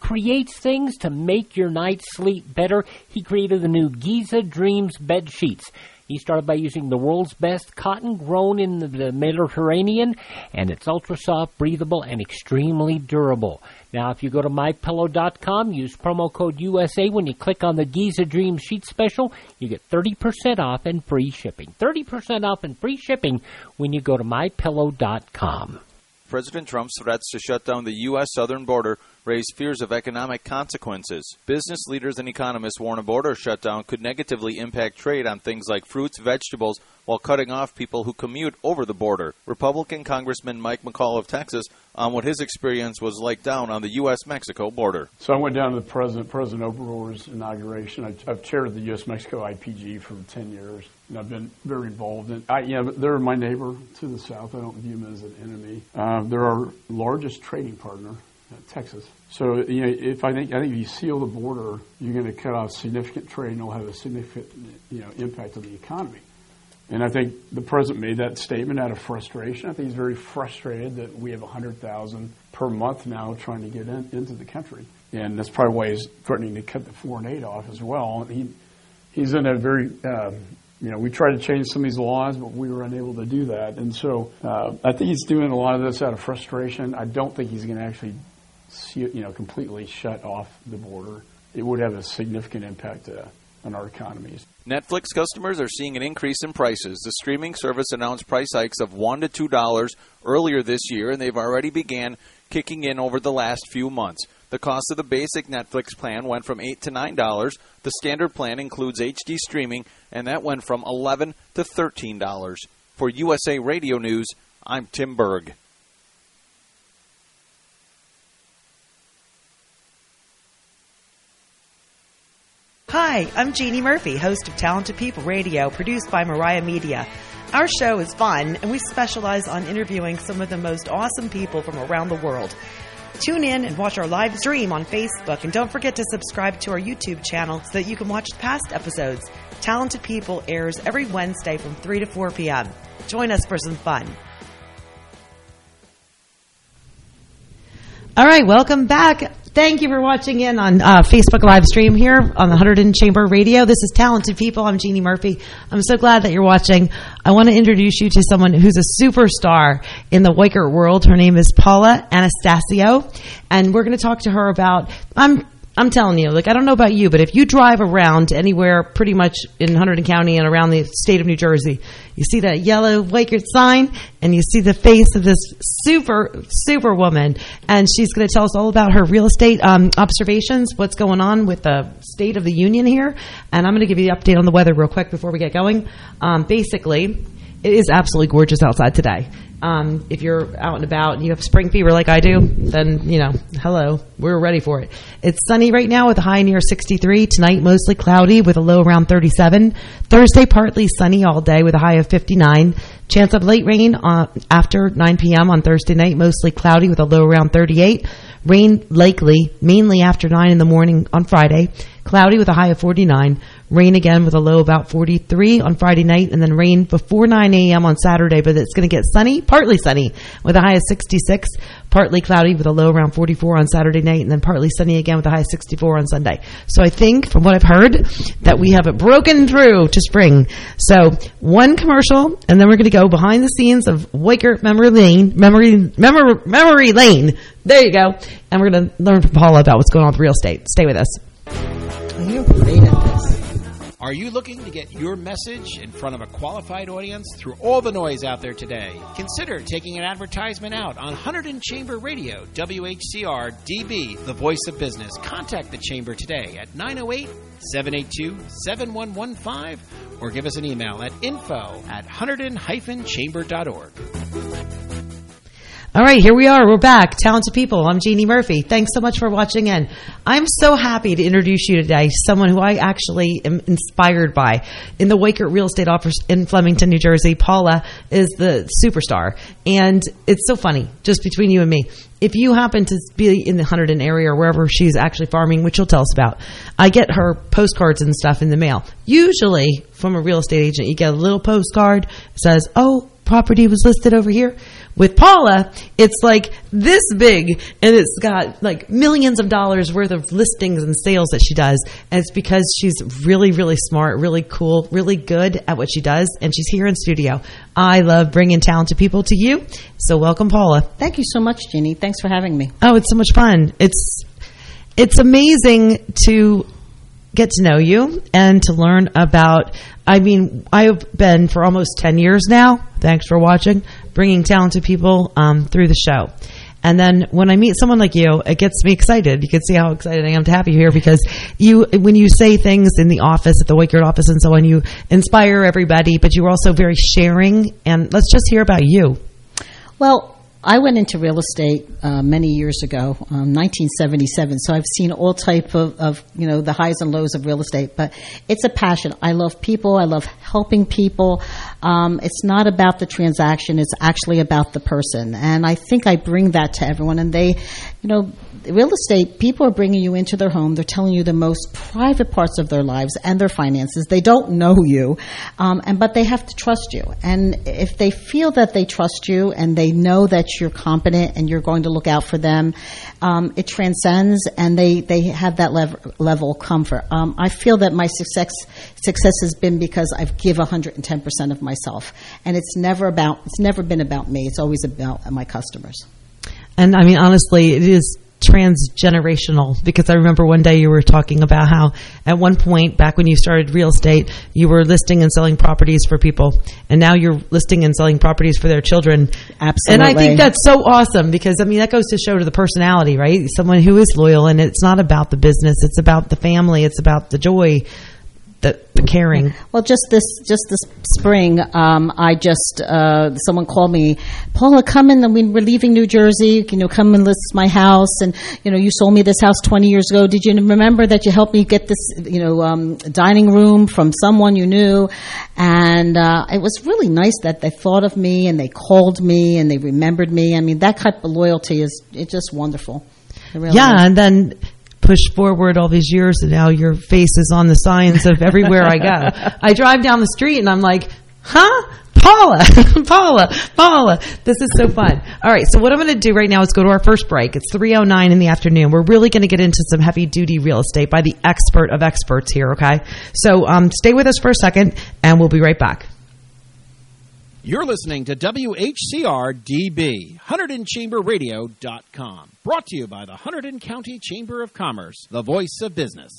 creates things to make your night's sleep better. He created the new Giza Dreams bed sheets. He started by using the world's best cotton grown in the Mediterranean, and it's ultra soft, breathable, and extremely durable. Now, if you go to MyPillow.com, use promo code USA. When you click on the Giza Dream Sheet Special, you get 30% off and free shipping. 30% off and free shipping when you go to MyPillow.com. President Trump's threats to shut down the U.S. southern border raise fears of economic consequences. Business leaders and economists warn a border shutdown could negatively impact trade on things like fruits, vegetables, while cutting off people who commute over the border. Republican Congressman Mike McCall of Texas on what his experience was like down on the U.S.-Mexico border. So I went down to the President Obrador's inauguration. I've chaired the U.S.-Mexico IPG for 10 years, and I've been very involved in it. They're my neighbor to the south. I don't view them as an enemy. They're our largest trading partner, Texas. So if I think if you seal the border, you're going to cut off significant trade, and it'll have a significant impact on the economy. And I think the president made that statement out of frustration. I think he's very frustrated that we have 100,000 per month now trying to get into the country. And that's probably why he's threatening to cut the foreign aid off as well. He's in a very, we tried to change some of these laws, but we were unable to do that. And so I think he's doing a lot of this out of frustration. I don't think he's going to actually completely shut off the border. It would have a significant impact on our economies. Netflix customers are seeing an increase in prices. The streaming service announced price hikes of $1 to $2 earlier this year, and they've already began kicking in over the last few months. The cost of the basic Netflix plan went from $8 to $9. The standard plan includes HD streaming, and that went from $11 to $13. For USA Radio News, I'm Tim Berg. Hi, I'm Jeannie Murphy, host of Talented People Radio, produced by Mariah Media. Our show is fun, and we specialize on interviewing some of the most awesome people from around the world. Tune in and watch our live stream on Facebook, and don't forget to subscribe to our YouTube channel so that you can watch past episodes. Talented People airs every Wednesday from 3 to 4 p.m. Join us for some fun. All right, welcome back. Thank you for watching in on Facebook live stream here on the Hunterdon Chamber Radio. This is Talented People. I'm Jeannie Murphy. I'm so glad that you're watching. I want to introduce you to someone who's a superstar in the Weichert world. Her name is Paula Anastasio, and we're going to talk to her about, I'm telling you, I don't know about you, but if you drive around anywhere pretty much in Hunterdon County and around the state of New Jersey, you see that yellow Weichert sign, and you see the face of this super woman, and she's going to tell us all about her real estate observations, what's going on with the State of the Union here, and I'm going to give you the update on the weather real quick before we get going. Basically, it is absolutely gorgeous outside today. If you're out and about and you have spring fever like I do, then, hello, we're ready for it. It's sunny right now with a high near 63. Tonight, mostly cloudy with a low around 37. Thursday, partly sunny all day with a high of 59. Chance of late rain after 9 p.m. on Thursday night, mostly cloudy with a low around 38. Rain likely, mainly after 9 in the morning on Friday. Cloudy with a high of 49. Rain again with a low about 43 on Friday night, and then rain before 9 a.m. on Saturday, but it's going to get sunny, partly sunny, with a high of 66, partly cloudy with a low around 44 on Saturday night, and then partly sunny again with a high of 64 on Sunday. So I think, from what I've heard, that we have it broken through to spring. So one commercial, and then we're going to go behind the scenes of Weichert Memory Lane. There you go. And we're going to learn from Paula about what's going on with real estate. Stay with us. You're great at this. Are you looking to get your message in front of a qualified audience through all the noise out there today? Consider taking an advertisement out on Hunterdon Chamber Radio, WHCR DB, the voice of business. Contact the Chamber today at 908-782-7115 or give us an email at info@hunterdon-chamber.org. All right, here we are. We're back. Talented People. I'm Jeannie Murphy. Thanks so much for watching in. I'm so happy to introduce you today to someone who I actually am inspired by. In the Weichert real estate office in Flemington, New Jersey, Paula is the superstar. And it's so funny, just between you and me. If you happen to be in the Hunterdon area or wherever she's actually farming, which she'll tell us about, I get her postcards and stuff in the mail. Usually from a real estate agent, you get a little postcard. It says, property was listed over here. With Paula, it's like this big, and it's got like millions of dollars worth of listings and sales that she does. And it's because she's really, really smart, really cool, really good at what she does. And she's here in studio. I love bringing talented people to you. So welcome, Paula. Thank you so much, Jeannie. Thanks for having me. Oh, it's so much fun. It's amazing to get to know you and to learn about, I've been for almost 10 years now, thanks for watching, bringing talented people through the show. And then when I meet someone like you, it gets me excited. You can see how excited I am to have you here, because when you say things in the office, at the Wakeyard office and so on, you inspire everybody, but you're also very sharing. And let's just hear about you. Well, I went into real estate many years ago, 1977. So I've seen all type of the highs and lows of real estate. But it's a passion. I love people. I love helping people. It's not about the transaction. It's actually about the person. And I think I bring that to everyone. And they, real estate, people are bringing you into their home. They're telling you the most private parts of their lives and their finances. They don't know you, but they have to trust you. And if they feel that they trust you and they know that you're competent and you're going to look out for them, it transcends, and they have that level of comfort. I feel that my success has been because I've give 110% of myself, and it's never been about me. It's always about my customers. And I mean, honestly, it is transgenerational, because I remember one day you were talking about how at one point back when you started real estate, you were listing and selling properties for people, and now you're listing and selling properties for their children. Absolutely. And I think that's so awesome, because I mean, that goes to show to the personality, right? Someone who is loyal, and it's not about the business, it's about the family, it's about the joy, the caring. Well, just this spring, someone called me, Paula, come in. We're leaving New Jersey. Come and list my house. And you sold me this house 20 years ago. Did you remember that you helped me get this, dining room from someone you knew? And it was really nice that they thought of me and they called me and they remembered me. I mean, that type of loyalty it's just wonderful. It really is. And then push forward all these years, and now your face is on the signs of everywhere I go. I drive down the street and I'm like, Paula, Paula. This is so fun. All right, so what I'm going to do right now is go to our first break. It's 3:09 in the afternoon. We're really going to get into some heavy-duty real estate by the expert of experts here, okay? So stay with us for a second, and we'll be right back. You're listening to WHCR-DB, HunterdonChamberRadio.com. Brought to you by the Hunterdon County Chamber of Commerce, the voice of business.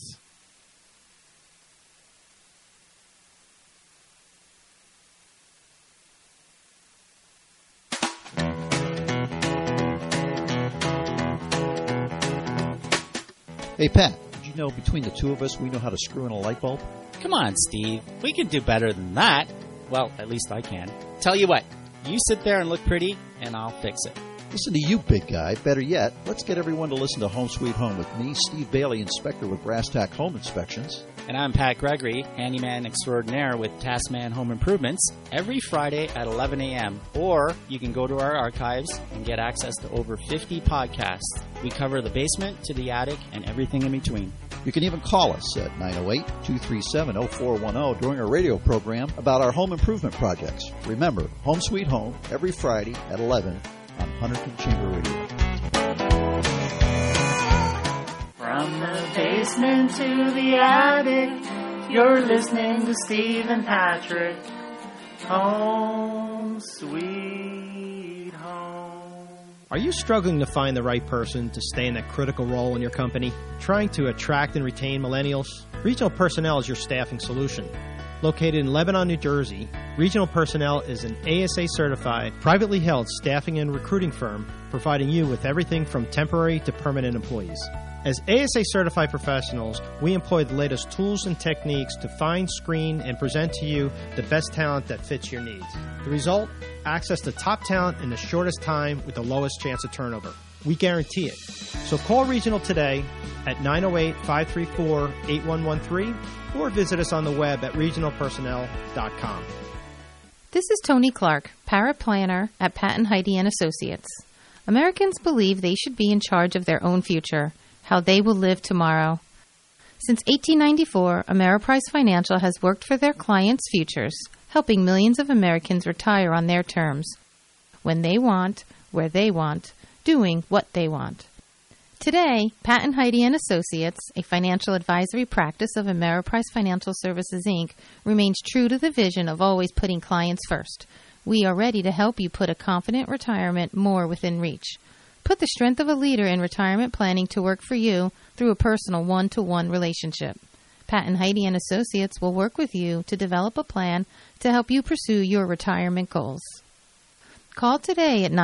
Hey, Pat, did you know between the two of us we know how to screw in a light bulb? Come on, Steve. We can do better than that. Well, at least I can. Tell you what, you sit there and look pretty, and I'll fix it. Listen to you, big guy. Better yet, let's get everyone to listen to Home Sweet Home with me, Steve Bailey, inspector with Brass Tack Home Inspections. And I'm Pat Gregory, handyman extraordinaire with Taskman Home Improvements, every Friday at 11 a.m. Or you can go to our archives and get access to over 50 podcasts. We cover the basement to the attic and everything in between. You can even call us at 908-237-0410 during our radio program about our home improvement projects. Remember, Home Sweet Home, every Friday at 11 on Hunterdon Chamber Radio. From the basement to the attic, you're listening to Steve and Patrick. Home Sweet Home. Are you struggling to find the right person to stay in that critical role in your company? Trying to attract and retain millennials? Regional Personnel is your staffing solution. Located in Lebanon, New Jersey, Regional Personnel is an ASA-certified, privately held staffing and recruiting firm providing you with everything from temporary to permanent employees. As ASA-certified professionals, we employ the latest tools and techniques to find, screen, and present to you the best talent that fits your needs. The result? Access to top talent in the shortest time with the lowest chance of turnover. We guarantee it. So call Regional today at 908-534-8113 or visit us on the web at regionalpersonnel.com. This is Tony Clark, paraplanner at Pat & Heidi & Associates. Americans believe they should be in charge of their own future, how they will live tomorrow. Since 1894, Ameriprise Financial has worked for their clients' futures, helping millions of Americans retire on their terms, when they want, where they want, doing what they want. Today, Pat and Heidi and Associates, a financial advisory practice of Ameriprise Financial Services, Inc., remains true to the vision of always putting clients first. We are ready to help you put a confident retirement more within reach. Put the strength of a leader in retirement planning to work for you through a personal one-to-one relationship. Pat and Heidi and Associates will work with you to develop a plan to help you pursue your retirement goals. Call today at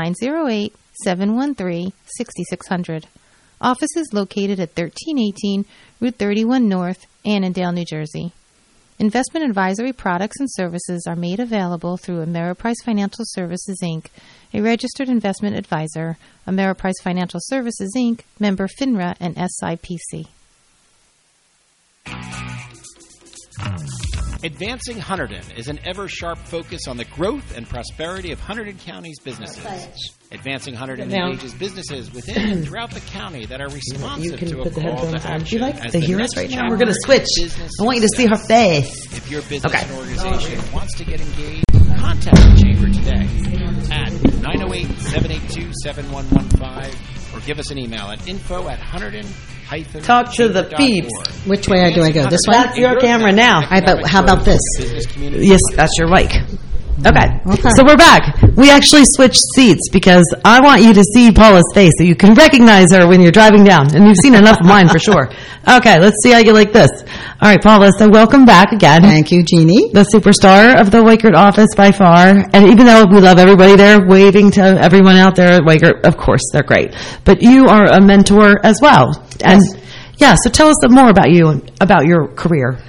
908-713-6600. Office is located at 1318 Route 31 North, Annandale, New Jersey. Investment advisory products and services are made available through Ameriprise Financial Services, Inc., a registered investment advisor, Ameriprise Financial Services, Inc., member FINRA and SIPC. Advancing Hunterdon is an ever-sharp focus on the growth and prosperity of Hunterdon County's businesses. Advancing Hunterdon engages businesses within and throughout the county that are responsive to a call to action. Do you like to hear us right now? We're going to switch. I want you to see her face. If your business or organization wants to get engaged, contact the Chamber today at 908-782-7115 or give us an email at info@hunterdon-chamber.org. Talk to the peeps. Which way do I go? This way? That's your camera now. How about this? Yes, that's your mic. Okay. So we're back. We actually switched seats because I want you to see Paula's face so you can recognize her when you're driving down. And you've seen enough of mine for sure. Okay, let's see how you like this. All right, Paula, so welcome back again. Thank you, Jeannie. The superstar of the Weichert office by far. And even though we love everybody there, waving to everyone out there at Weichert, of course, they're great. But you are a mentor as well. And yeah, so tell us some more about you and about your career.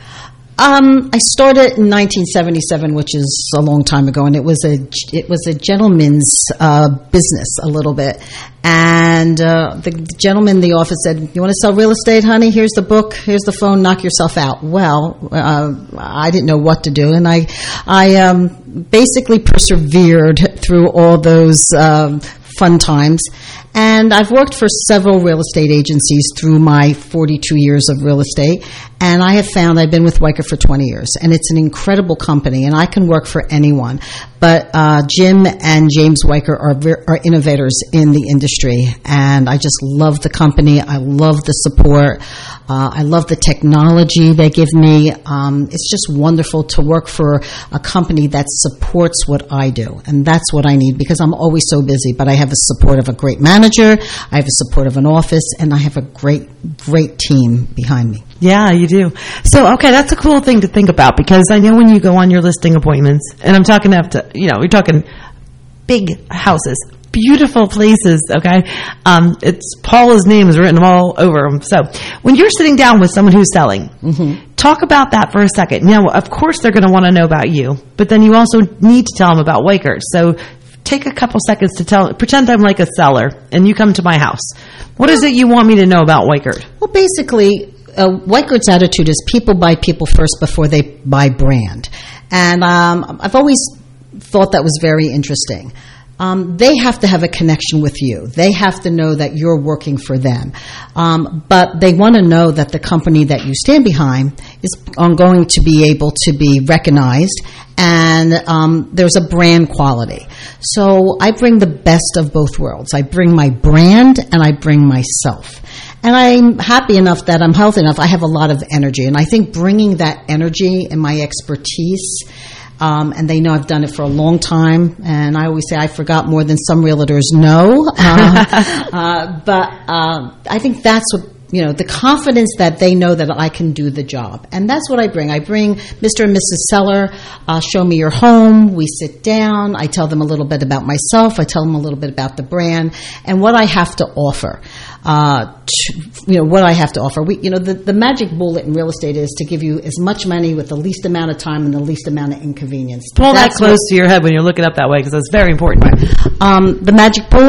I started in 1977, which is a long time ago, and it was a gentleman's business a little bit. And the gentleman in the office said, "You want to sell real estate, honey? Here's the book, here's the phone, knock yourself out." Well, I didn't know what to do, and I basically persevered through all those fun times. And I've worked for several real estate agencies through my 42 years of real estate, and I have found I've been with Weichert for 20 years, and it's an incredible company, and I can work for anyone. But Jim and James Weichert are innovators in the industry, and I just love the company. I love the support. I love the technology they give me. It's just wonderful to work for a company that supports what I do, and that's what I need because I'm always so busy, but I have the support of a great manager, I have the support of an office, and I have a great team behind me. Yeah, you do. So, okay, that's a cool thing to think about because I know when you go on your listing appointments, and I'm talking up to, we're talking big houses, beautiful places, okay? It's Paula's name is written all over them. So, when you're sitting down with someone who's selling, talk about that for a second. Now, of course, they're going to want to know about you, but then you also need to tell them about Weichert. So, take a couple seconds to pretend I'm like a seller, and you come to my house. What is it you want me to know about Weichert? Well, basically, Weichert's attitude is people buy people first before they buy brand. And I've always thought that was very interesting. They have to have a connection with you. They have to know that you're working for them. But they want to know that the company that you stand behind is going to be able to be recognized, and there's a brand quality. So I bring the best of both worlds. I bring my brand and I bring myself. And I'm happy enough that I'm healthy enough. I have a lot of energy. And I think bringing that energy and my expertise, and they know I've done it for a long time. And I always say I forgot more than some realtors know. But I think that's what, the confidence that they know that I can do the job. And that's what I bring. I bring Mr. and Mrs. Seller, show me your home. We sit down. I tell them a little bit about myself. I tell them a little bit about the brand and what I have to offer. What I have to offer. The magic bullet in real estate is to give you as much money with the least amount of time and the least amount of inconvenience. Pull that close to your head when you're looking up that way because that's very important. The magic bullet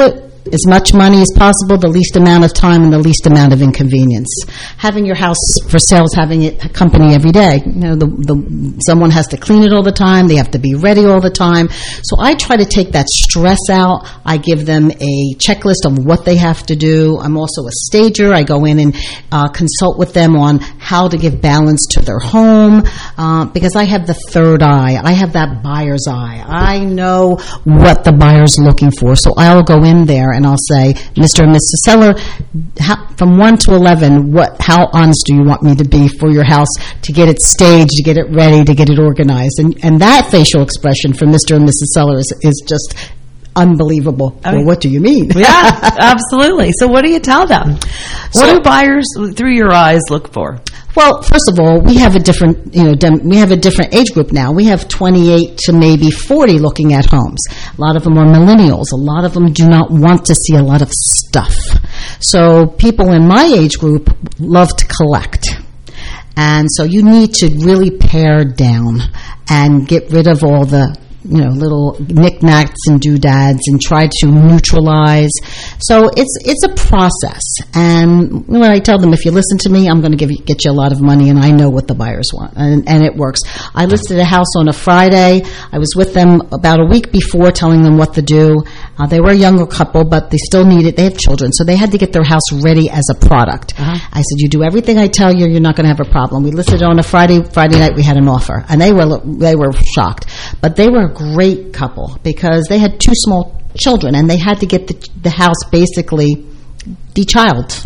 as much money as possible, the least amount of time, and the least amount of inconvenience. Having your house for sale is having it company every day. You know, someone has to clean it all the time. They have to be ready all the time. So I try to take that stress out. I give them a checklist of what they have to do. I'm also a stager. I go in and consult with them on how to give balance to their home, because I have the third eye. I have that buyer's eye. I know what the buyer's looking for. So I'll go in there and I'll say, Mr. and Mrs. Seller, from 1 to 11, how honest do you want me to be for your house to get it staged, to get it ready, to get it organized? And that facial expression from Mr. and Mrs. Seller is just unbelievable. Well, what do you mean? Yeah, absolutely. So what do you tell them? What do buyers through your eyes look for? Well, first of all, we have a different, we have a different age group now. We have 28 to maybe 40 looking at homes. A lot of them are millennials. A lot of them do not want to see a lot of stuff. So people in my age group love to collect. And so you need to really pare down and get rid of all the little knickknacks and doodads and try to neutralize. So it's a process. And when I tell them, if you listen to me, I'm going to get you a lot of money, and I know what the buyers want. And it works. I listed a house on a Friday. I was with them about a week before telling them what to do. They were a younger couple, but they still needed, they have children, so they had to get their house ready as a product. I said, you do everything I tell you, you're not going to have a problem. We listed it on a Friday night, we had an offer. And they were shocked. But they were a great couple because they had 2 small children and they had to get the house basically de-child.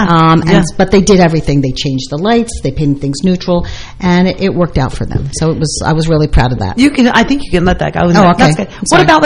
But they did everything. They changed the lights, they painted things neutral, and it worked out for them. So I was really proud of that. I think you can let that go. Oh, okay. That's good. What about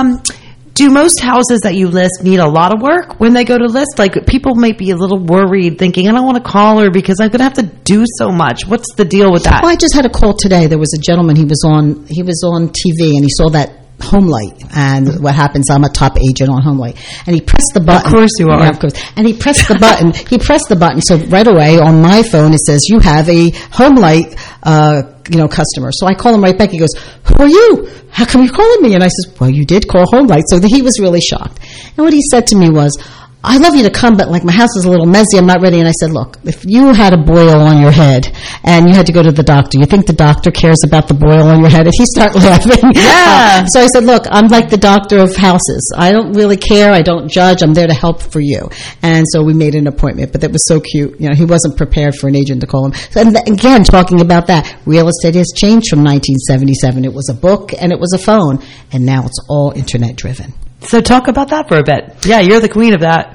do most houses that you list need a lot of work when they go to list? Like, people might be a little worried, thinking, I don't want to call her because I'm going to have to do so much. What's the deal with that? Well, I just had a call today. There was a gentleman, he was on TV, and he saw that HomeLight, and what happens, I'm a top agent on HomeLight, and he pressed the button. Of course you are. Yeah, of course. And he pressed the button. So right away on my phone it says, you have a HomeLight customer. So I call him right back. He goes, who are you? How come you're calling me? And I said, well, you did call HomeLight. So he was really shocked. And what he said to me was, I love you to come, but my house is a little messy, I'm not ready. And I said, look, if you had a boil on your head and you had to go to the doctor, you think the doctor cares about the boil on your head? If he start laughing. Yeah. So I said, look, I'm like the doctor of houses. I don't really care. I don't judge. I'm there to help for you. And so we made an appointment, but that was so cute. He wasn't prepared for an agent to call him. And again, talking about that, real estate has changed from 1977. It was a book and it was a phone, and now it's all internet driven. So talk about that for a bit. Yeah, you're the queen of that.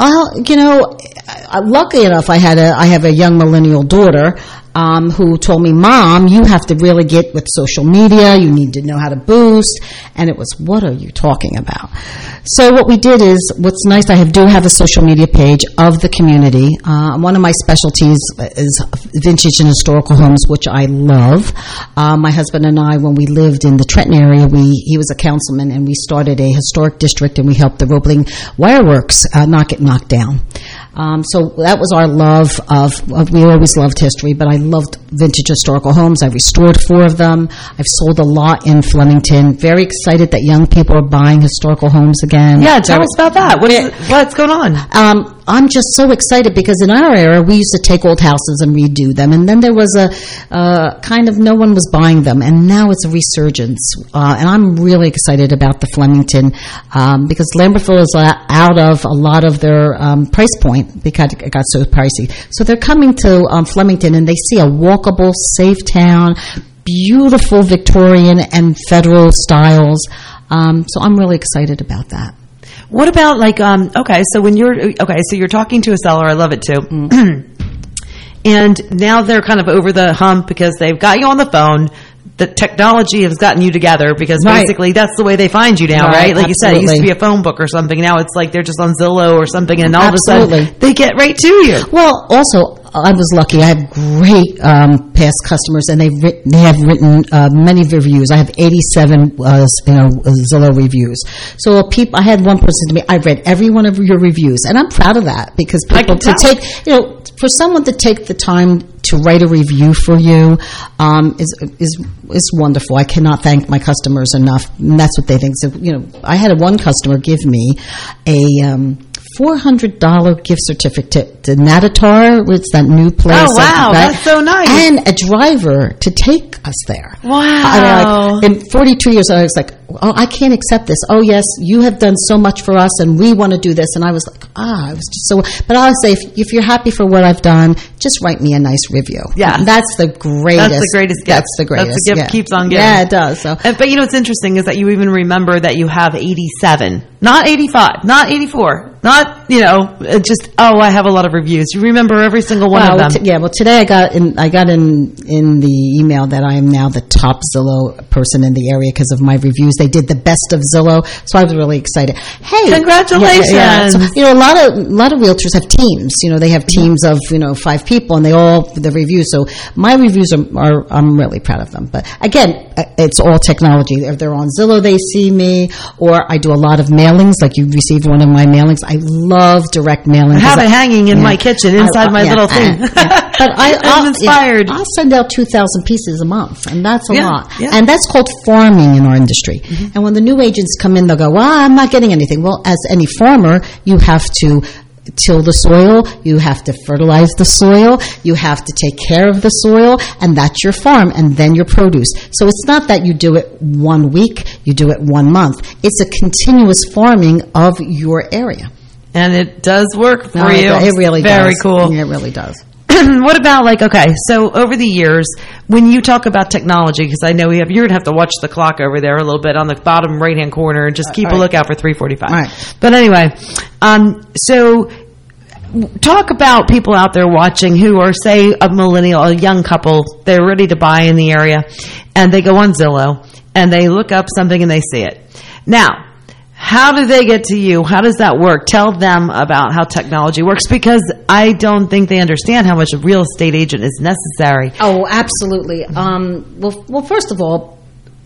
Lucky enough, I have a young millennial daughter who told me, Mom, you have to really get with social media. You need to know how to boost. And it was, what are you talking about? So what we did is, what's nice, I do have a social media page of the community. One of my specialties is vintage and historical homes, which I love. My husband and I, when we lived in the Trenton area, he was a councilman, and we started a historic district, and we helped the Roebling Wireworks not get knocked down. So that was our love we always loved history, but I loved vintage historical homes. I restored 4 of them. I've sold a lot in Flemington. Very excited that young people are buying historical homes again. Yeah, tell us about that. What's going on? I'm just so excited because in our era, we used to take old houses and redo them, and then there was a kind of no one was buying them, and now it's a resurgence. And I'm really excited about the Flemington because Lambertville is out of a lot of their price point because it got so pricey. So they're coming to Flemington, and they see a walkable, safe town, beautiful Victorian and federal styles. So I'm really excited about that. What about so you're talking to a seller. I love it too. And now they're kind of over the hump because they've got you on the phone. The technology has gotten you together because basically that's the way they find you now, right? Like you said, it used to be a phone book or something. Now it's like they're just on Zillow or something, and all of a sudden they get right to you. Well, also, I was lucky. I have great past customers, and they have written many reviews. I have 87 Zillow reviews. So I had one person to me, I've read every one of your reviews, and I'm proud of that because people for someone to take the time to write a review for you is wonderful. I cannot thank my customers enough, and that's what they think. So, I had one customer give me a $400 gift certificate to Natatar, it's that new place. Oh, wow, that's so nice. And a driver to take us there. Wow. In 42 years, I was like, oh, I can't accept this. Oh, yes, you have done so much for us, and we want to do this. And I was like, I was just so... But I'll say, if you're happy for what I've done, just write me a nice review. Yeah. That's the greatest. That's the greatest gift. That's the greatest. That's the gift keeps on giving. Yeah, it does. So. But you know what's interesting is that you even remember that you have 87, not 85, not 84, not, just, I have a lot of reviews. You remember every single one of them. Today I got in the email that I am now the top Zillow person in the area because of my reviews. They did the best of Zillow, so I was really excited. Hey, congratulations! So, a lot of realtors have teams. They have teams of 5 people, and they all the reviews. So my reviews are I'm really proud of them. But again, it's all technology. If they're on Zillow, they see me, or I do a lot of mailings. Like you received one of my mailings. I love direct mailing. I have it hanging in my kitchen inside my little thing. But I'm inspired. I'll send out 2,000 pieces a month, and that's a lot. Yeah. And that's called farming in our industry. Mm-hmm. And when the new agents come in, they'll go, I'm not getting anything. Well, as any farmer, you have to till the soil, you have to fertilize the soil, you have to take care of the soil, and that's your farm, and then your produce. So it's not that you do it 1 week, you do it 1 month. It's a continuous farming of your area. And it does work for you. It really does. Very cool. It really does. What about so over the years, when you talk about technology, because I know you're going to have to watch the clock over there a little bit on the bottom right-hand corner and just keep a lookout for 3:45. Right. But anyway, so talk about people out there watching who are, say, a millennial, a young couple, they're ready to buy in the area, and they go on Zillow, and they look up something and they see it. Now, how do they get to you? How does that work? Tell them about how technology works, because I don't think they understand how much a real estate agent is necessary. Oh, absolutely. Well, first of all,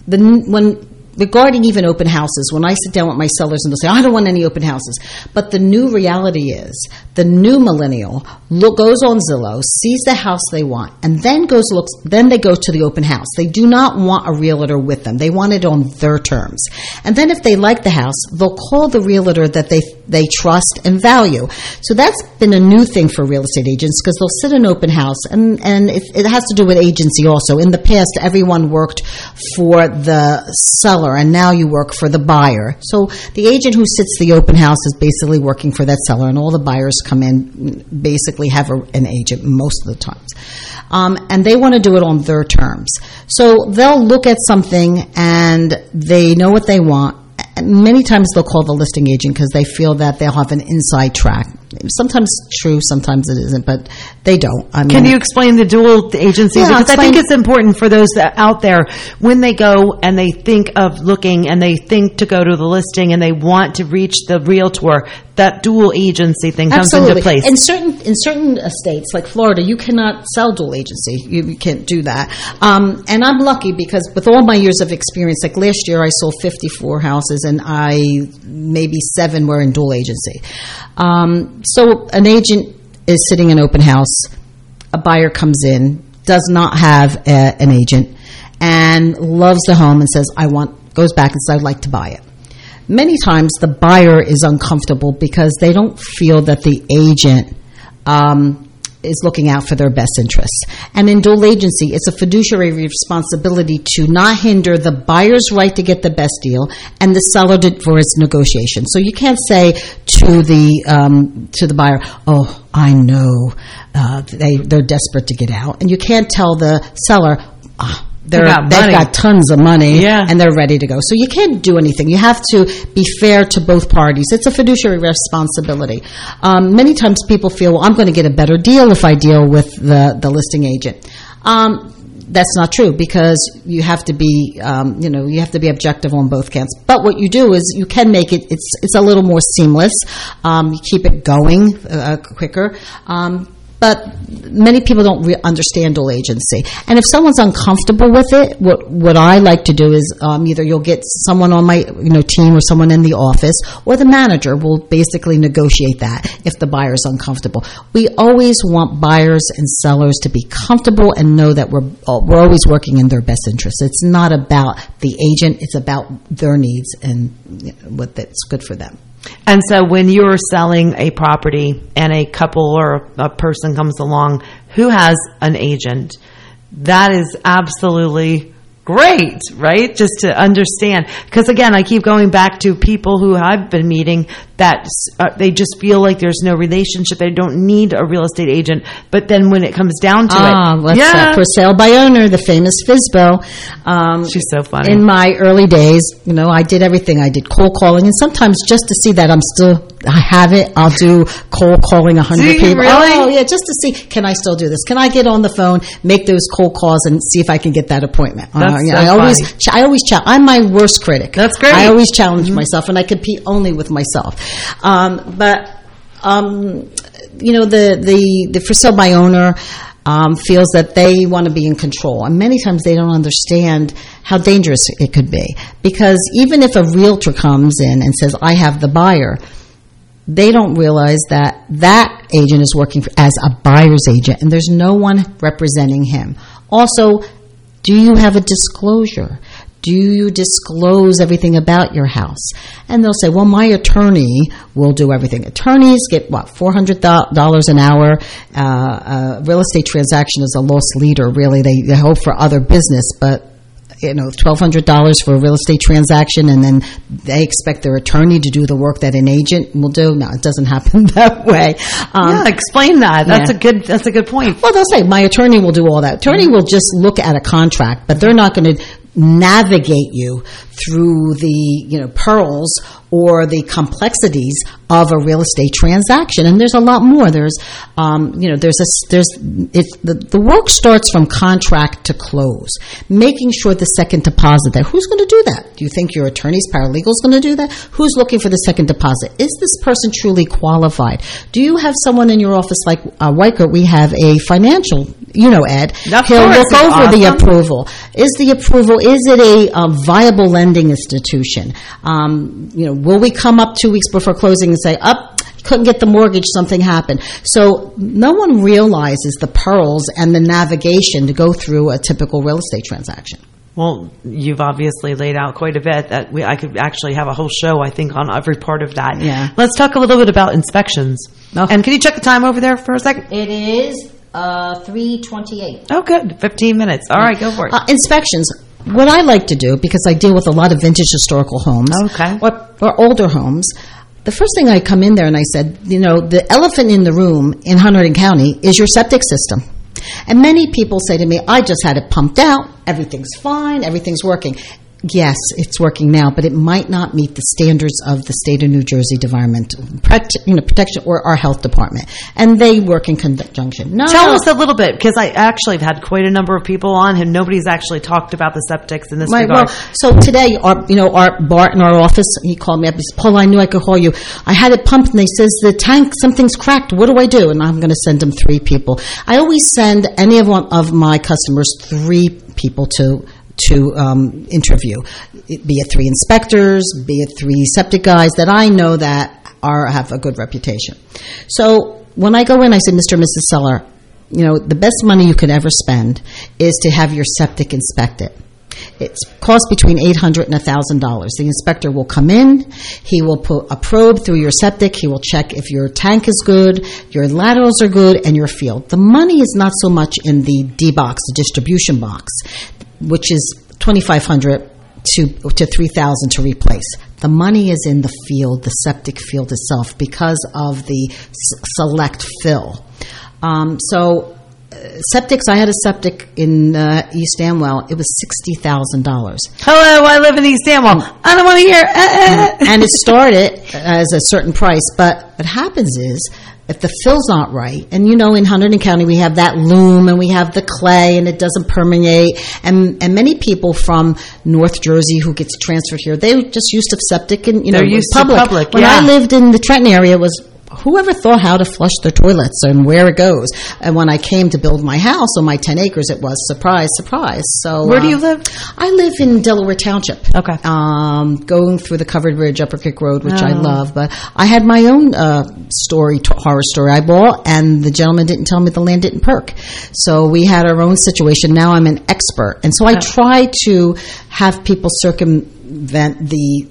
regarding even open houses, when I sit down with my sellers and they'll say, I don't want any open houses. But the new reality is the new millennial goes on Zillow, sees the house they want, and then they go to the open house. They do not want a realtor with them. They want it on their terms. And then if they like the house, they'll call the realtor that they trust and value. So that's been a new thing for real estate agents, because they'll sit in an open house, and it has to do with agency also. In the past, everyone worked for the seller, and now you work for the buyer. So the agent who sits the open house is basically working for that seller, and all the buyers come in, basically have an agent most of the times. And they want to do it on their terms. So they'll look at something and they know what they want. Many times they'll call the listing agent because they feel that they'll have an inside track. Sometimes true, sometimes it isn't, but they don't. Can you explain the dual agency? Yeah, because I think it's important for those out there when they go and they think of looking and they think to go to the listing and they want to reach the realtor, that dual agency thing comes into place. In certain states like Florida, you cannot sell dual agency. You can't do that. And I'm lucky because with all my years of experience, like last year I sold 54 houses and maybe 7 were in dual agency. So an agent is sitting in open house, a buyer comes in, does not have an agent, and loves the home and says, goes back and says, I'd like to buy it. Many times the buyer is uncomfortable because they don't feel that the agent is looking out for their best interests. And in dual agency, it's a fiduciary responsibility to not hinder the buyer's right to get the best deal and the seller for its negotiation. So you can't say to the buyer, oh, I know they're desperate to get out. And you can't tell the seller, they've got tons of money and they're ready to go. So you can't do anything. You have to be fair to both parties. It's a fiduciary responsibility. Many times people feel, well, I'm going to get a better deal if I deal with the listing agent. That's not true because you have to be, you have to be objective on both counts. But what you do is you can make it's a little more seamless. You keep it going quicker. But many people don't understand dual agency. And if someone's uncomfortable with it, what I like to do is either you'll get someone on my team or someone in the office, or the manager will basically negotiate that if the buyer's uncomfortable. We always want buyers and sellers to be comfortable and know that we're always working in their best interest. It's not about the agent; it's about their needs and what's good for them. And so when you're selling a property and a couple or a person comes along who has an agent, that is absolutely great, right? Just to understand. Because again, I keep going back to people who I've been meeting that they just feel like there's no relationship. They don't need a real estate agent. But then when it comes down to it, for sale by owner, the famous FSBO. She's so funny. In my early days, I did everything. I did cold calling, and sometimes just to see that I have it, I'll do cold calling 100 people. Really? Oh, yeah, just to see, can I still do this? Can I get on the phone, make those cold calls, and see if I can get that appointment? I always challenge. I'm my worst critic. That's great. I always challenge myself, and I compete only with myself. The for sale by owner feels that they want to be in control, and many times they don't understand how dangerous it could be, because even if a realtor comes in and says, I have the buyer, they don't realize that agent is working as a buyer's agent, and there's no one representing him. Also, do you have a disclosure? Do you disclose everything about your house? And they'll say, well, my attorney will do everything. Attorneys get, $400 an hour. Real estate transaction is a lost leader, really. They hope for other business, but $1,200 for a real estate transaction, and then they expect their attorney to do the work that an agent will do. No, it doesn't happen that way. Explain that. That's a good point. Well, they'll say, my attorney will do all that. Attorney will just look at a contract, but they're not going to navigate you through the pearls or the complexities of a real estate transaction. And there's a lot more. The work starts from contract to close, making sure the second deposit there. Who's going to do that? Do you think your attorney's paralegal is going to do that? Who's looking for the second deposit? Is this person truly qualified? Do you have someone in your office like Weicker? We have a financial, Ed. He'll look over the approval. Is it a viable lending institution? Will we come up 2 weeks before closing and say, couldn't get the mortgage, something happened? So no one realizes the pearls and the navigation to go through a typical real estate transaction. Well, you've obviously laid out quite a bit. I could actually have a whole show, I think, on every part of that. Yeah. Let's talk a little bit about inspections. Okay. And can you check the time over there for a second? It is 3:28. Oh, good. 15 minutes. All right, go for it. Inspections. What I like to do, because I deal with a lot of vintage historical homes, or older homes, the first thing I come in there and I said, the elephant in the room in Hunterdon County is your septic system. And many people say to me, I just had it pumped out, everything's fine, everything's working. Yes, it's working now, but it might not meet the standards of the state of New Jersey Environmental Protection or our health department, and they work in conjunction. Tell us a little bit, because I actually have had quite a number of people on, and nobody's actually talked about the septics in this regard. Well, so today, our Bart in our office, he called me up. He said, "Paul, I knew I could call you. I had it pumped, and they says the tank, something's cracked. What do I do?" And I'm going to send him 3 people. I always send any of my customers 3 people to interview, be it 3 inspectors, be it 3 septic guys that I know that have a good reputation. So when I go in, I say, Mr. and Mrs. Seller, the best money you could ever spend is to have your septic inspected. It costs between $800 and $1,000. The inspector will come in, he will put a probe through your septic, he will check if your tank is good, your laterals are good, and your field. The money is not so much in the D-box, the distribution box, which is $2,500 to $3,000 to replace. The money is in the field, the septic field itself, because of the select fill. Septics, I had a septic in East Amwell. It was $60,000. Hello, I live in East Amwell. I don't want to hear. And it started as a certain price, but what happens is, if the fill's not right, and in Hunterdon County we have that loam and we have the clay and it doesn't permeate, and many people from North Jersey who gets transferred here, they just used to septic and they're used to public. When I lived in the Trenton area, it was whoever thought how to flush their toilets and where it goes. And when I came to build my house on my 10 acres, it was surprise. So where do you live? I live in Delaware Township. Okay. Going through the Covered Bridge, Upper Creek Road, which I love. But I had my own horror story I bought, and the gentleman didn't tell me the land didn't perk. So we had our own situation. Now I'm an expert. And so I try to have people circumvent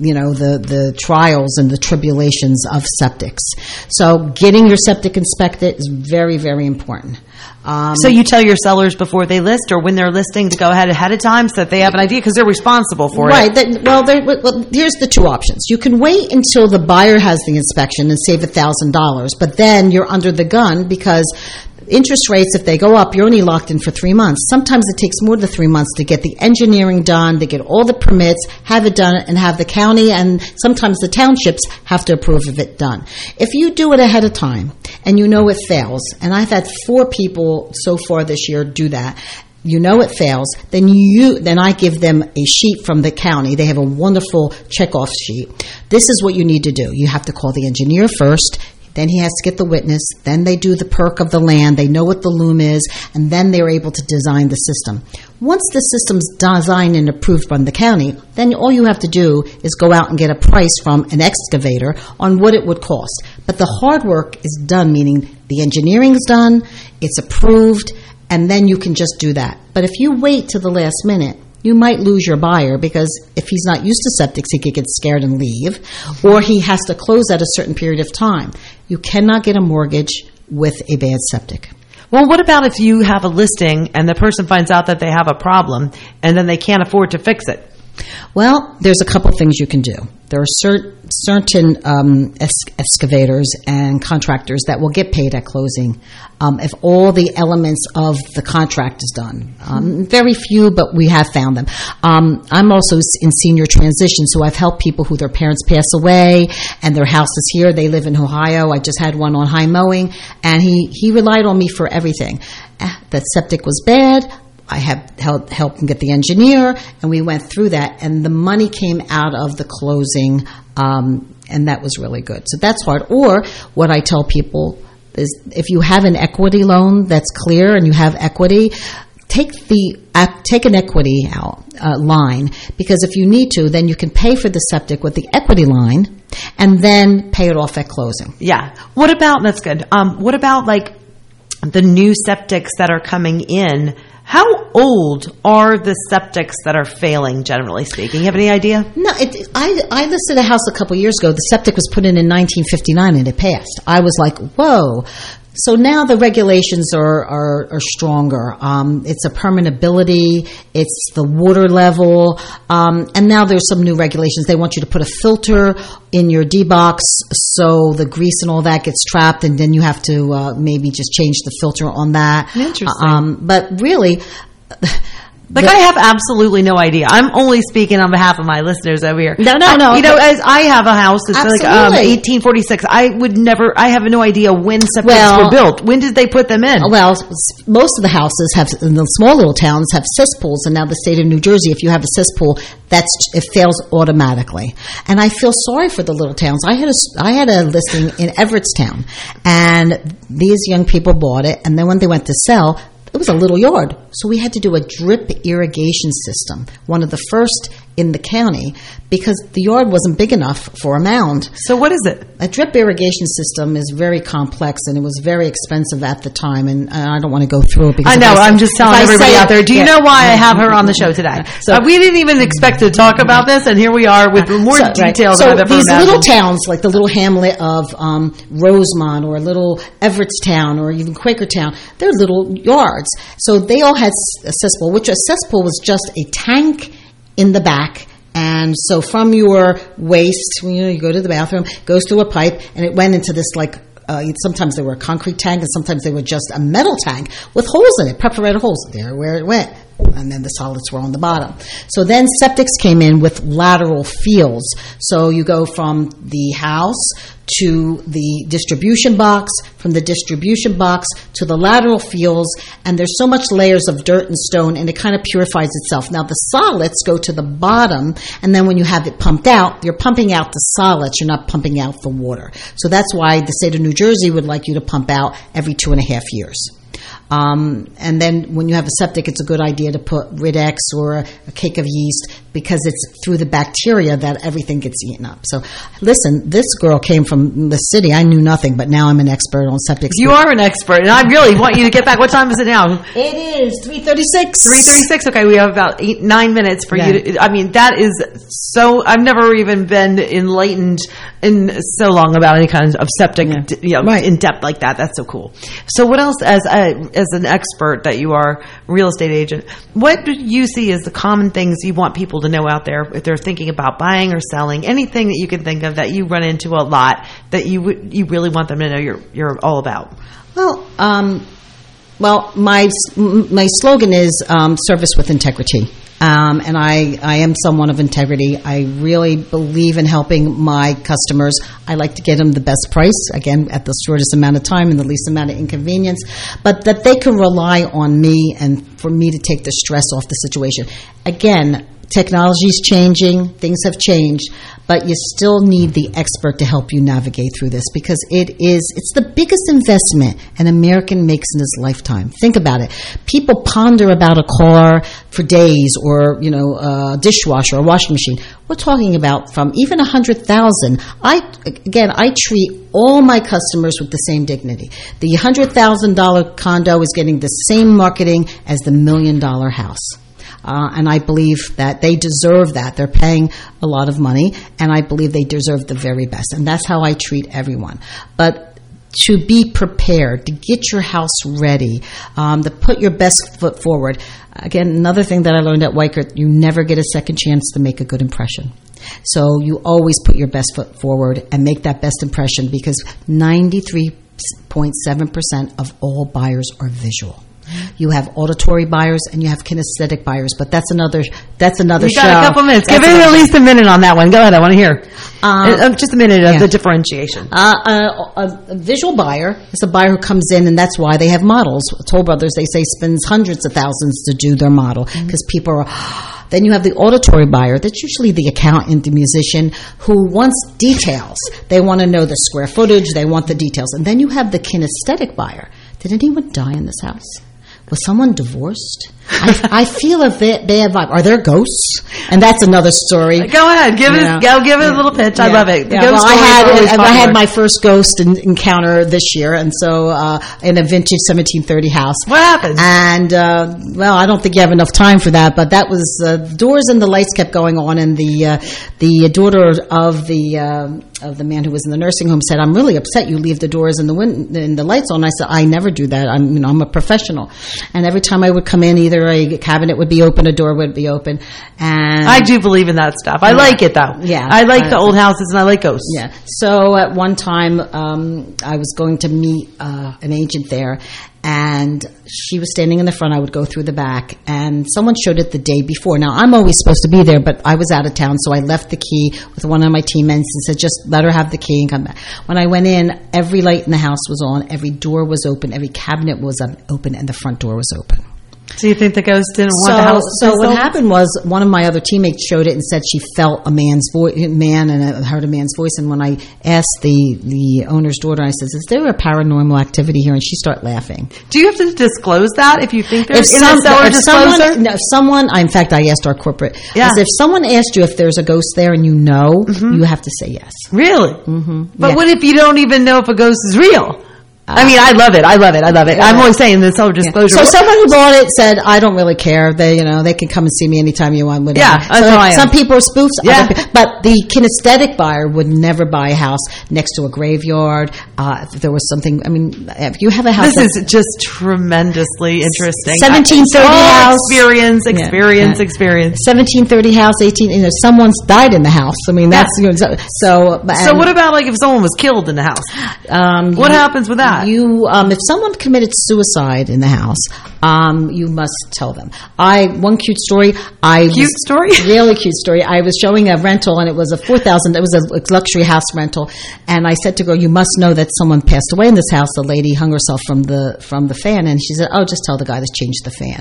the trials and the tribulations of septics. So getting your septic inspected is very, very important. So you tell your sellers before they list or when they're listing to go ahead of time so that they have an idea because they're responsible for right. it. Well, here's the two options. You can wait until the buyer has the inspection and save $1,000, but then you're under the gun because interest rates, if they go up, you're only locked in for 3 months. Sometimes it takes more than 3 months to get the engineering done, to get all the permits, have it done, and have the county and sometimes the townships have to approve of it done. If you do it ahead of time and you know it fails, and I've had 4 people so far this year do that, you know it fails, then I give them a sheet from the county. They have a wonderful checkoff sheet. This is what you need to do. You have to call the engineer first. Then he has to get the witness. Then they do the perk of the land. They know what the loom is, and then they're able to design the system. Once the system's designed and approved by the county, then all you have to do is go out and get a price from an excavator on what it would cost. But the hard work is done, meaning the engineering's done, it's approved, and then you can just do that. But if you wait to the last minute, you might lose your buyer because if he's not used to septics, he could get scared and leave, or he has to close at a certain period of time. You cannot get a mortgage with a bad septic. Well, what about if you have a listing and the person finds out that they have a problem and then they can't afford to fix it? Well, there's a couple things you can do. There are certain excavators and contractors that will get paid at closing if all the elements of the contract is done. Very few, but we have found them. I'm also in senior transition, so I've helped people who their parents pass away and their house is here. They live in Ohio. I just had one on high mowing, and he relied on me for everything. The septic was bad. I have helped him get the engineer, and we went through that, and the money came out of the closing, and that was really good. So that's hard. Or what I tell people is if you have an equity loan that's clear and you have equity, take an equity out line, because if you need to, then you can pay for the septic with the equity line and then pay it off at closing. Yeah. What about, that's good. What about like the new septics that are coming in? How old are the septics that are failing, generally speaking? You have any idea? No, I listed a house a couple years ago. The septic was put in 1959 and it passed. I was like, whoa. So now the regulations are stronger. It's a permeability, it's the water level, and now there's some new regulations. They want you to put a filter in your D-box so the grease and all that gets trapped, and then you have to maybe just change the filter on that. Interesting. But really... I have absolutely no idea. I'm only speaking on behalf of my listeners over here. No. As I have a house that's absolutely. 1846. I have no idea when septics were built. When did they put them in? Well, most of the houses in the small little towns have cesspools, and now the state of New Jersey, if you have a cesspool, it fails automatically. And I feel sorry for the little towns. I had a listing in Everettstown, and these young people bought it, and then when they went to sell, it was a little yard, so we had to do a drip irrigation system, one of the first in the county, because the yard wasn't big enough for a mound. So what is it? A drip irrigation system is very complex, and it was very expensive at the time, and I don't want to go through it. Because I know, I'm just telling everybody out there. Do you know why I have her on the show today? So we didn't even expect to talk about this, and here we are with more details than I've ever these imagined. little towns, like the little hamlet of Rosemont or little Everettstown or even Quakertown, they're little yards. So they all had a cesspool, which a cesspool was just a tank in the back. And so from your waste, you go to the bathroom, goes through a pipe, and it went into this sometimes they were a concrete tank, and sometimes they were just a metal tank with holes in it, perforated holes there where it went. And then the solids were on the bottom. So then septics came in with lateral fields. So you go from the house to the distribution box, from the distribution box to the lateral fields, and there's so much layers of dirt and stone, and it kind of purifies itself. Now the solids go to the bottom, and then when you have it pumped out, you're pumping out the solids, you're not pumping out the water. So that's why the state of New Jersey would like you to pump out every 2.5 years. And then when you have a septic, it's a good idea to put Rid-X or a cake of yeast because it's through the bacteria that everything gets eaten up. So, listen, this girl came from the city. I knew nothing, but now I'm an expert on septic. You are an expert, and I really want you to get back. What time is it now? It is 3:36. 3:36. Okay, we have about 9 minutes for you to, I mean, that is so, I've never even been enlightened in so long about any kind of septic, in depth like that. That's so cool. So what else, as an expert that you are, real estate agent, what do you see as the common things you want people to know out there if they're thinking about buying or selling? Anything that you can think of that you run into a lot that you really want them to know you're all about? Well, my slogan is service with integrity. And I am someone of integrity. I really believe in helping my customers. I like to get them the best price, again, at the shortest amount of time and the least amount of inconvenience, but that they can rely on me and for me to take the stress off the situation. Again, technology's changing, things have changed, but you still need the expert to help you navigate through this because it's the biggest investment an American makes in his lifetime. Think about it. People ponder about a car for days or, a dishwasher or washing machine. We're talking about from even $100,000. I treat all my customers with the same dignity. The $100,000 condo is getting the same marketing as the $1 million house. And I believe that they deserve that. They're paying a lot of money, and I believe they deserve the very best. And that's how I treat everyone. But to be prepared, to get your house ready, to put your best foot forward. Again, another thing that I learned at Weichert, you never get a second chance to make a good impression. So you always put your best foot forward and make that best impression because 93.7% of all buyers are visual. You have auditory buyers and you have kinesthetic buyers, but that's another show. You got a couple minutes. Give it at least a minute on that one. Go ahead. I want to hear. Just a minute of the differentiation. A visual buyer is a buyer who comes in, and that's why they have models. Toll Brothers, they say, spends hundreds of thousands to do their model because people are... Then you have the auditory buyer. That's usually the accountant, the musician, who wants details. They want to know the square footage. They want the details. And then you have the kinesthetic buyer. Did anyone die in this house? Was someone divorced? I feel a bad vibe. Are there ghosts? And that's another story. Go ahead, give it a little pitch. I love it. I had my first ghost encounter this year, and so in a vintage 1730 house. What happened? And I don't think you have enough time for that. But that was the doors and the lights kept going on, and the daughter of the man who was in the nursing home said, "I'm really upset you leave the doors and the lights on." I said, "I never do that. I'm a professional." And every time I would come in, either a cabinet would be open, a door would be open, and I do believe in that stuff. I like it though. Yeah, I like the old houses and I like ghosts. Yeah. So at one time, I was going to meet an agent there. And she was standing in the front. I would go through the back. And someone showed it the day before. Now, I'm always supposed to be there, but I was out of town. So I left the key with one of my teammates and said, just let her have the key and come back. When I went in, every light in the house was on. Every door was open. Every cabinet was open. And the front door was open. So you think the ghost didn't want the house? So what happened was one of my other teammates showed it and said she felt a man's voice, and heard a man's voice. And when I asked the owner's daughter, I said, "Is there a paranormal activity here?" And she started laughing. Do you have to disclose that if you think there's in someone? In fact, I asked our corporate. Yeah. If someone asked you if there's a ghost there and you have to say yes. Really? Mm-hmm. But what if you don't even know if a ghost is real? I mean, I love it. I'm always saying this whole disclosure. So someone who bought it said, "I don't really care. They can come and see me anytime you want." Whatever. Yeah, that's how I am. Some people are spoofs. Yeah. But the kinesthetic buyer would never buy a house next to a graveyard. If there was something, if you have a house. This is just tremendously interesting. 1730 house. Experience. 1730 house, 18, someone's died in the house. That's, so what about if someone was killed in the house? What happens with that? If someone committed suicide in the house, you must tell them. One cute story. Really cute story. I was showing a rental, and it was a $4,000. It was a luxury house rental, and I said to her, "You must know that someone passed away in this house." The lady hung herself from the fan, and she said, "Oh, just tell the guy to change the fan."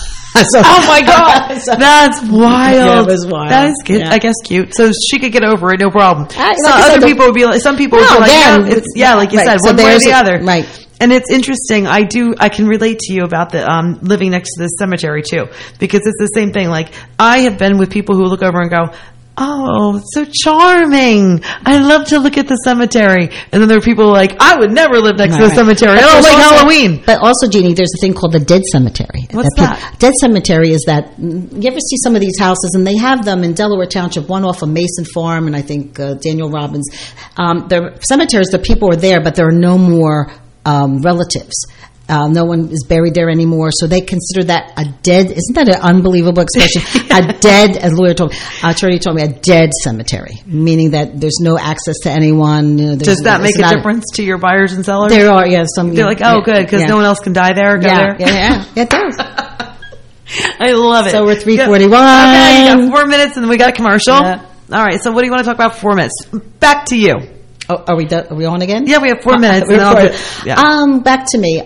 Oh my God, that's wild. Yeah, it was wild. That is cute. Yeah. I guess cute. So she could get over it, no problem. Some people would be like, yeah, like you said, one way or the other. Right. And it's interesting. I can relate to you about the living next to the cemetery too, because it's the same thing. Like, I have been with people who look over and go, "Oh, so charming. I love to look at the cemetery." And then there are people like, "I would never live next to the cemetery. I don't like Halloween." But also, Jeannie, there's a thing called the dead cemetery. What's that? Dead cemetery is that, you ever see some of these houses, and they have them in Delaware Township, one off of Mason Farm, and I think Daniel Robbins. The cemeteries, the people are there, but there are no more relatives. No one is buried there anymore, so they consider that a dead. Isn't that an unbelievable expression? A dead, as lawyer told me, attorney told me, a dead cemetery, meaning that there's no access to anyone. Does that make a difference to your buyers and sellers? There are, yeah, some. They're like, oh, good, because no one else can die there. Yeah, it does. I love it. So we're 3:41. Okay, you got 4 minutes, and then we got a commercial. Yeah. All right. So what do you want to talk about for 4 minutes? Back to you. Oh, are we done? Are we on again? Yeah, we have 4 minutes. Back to me.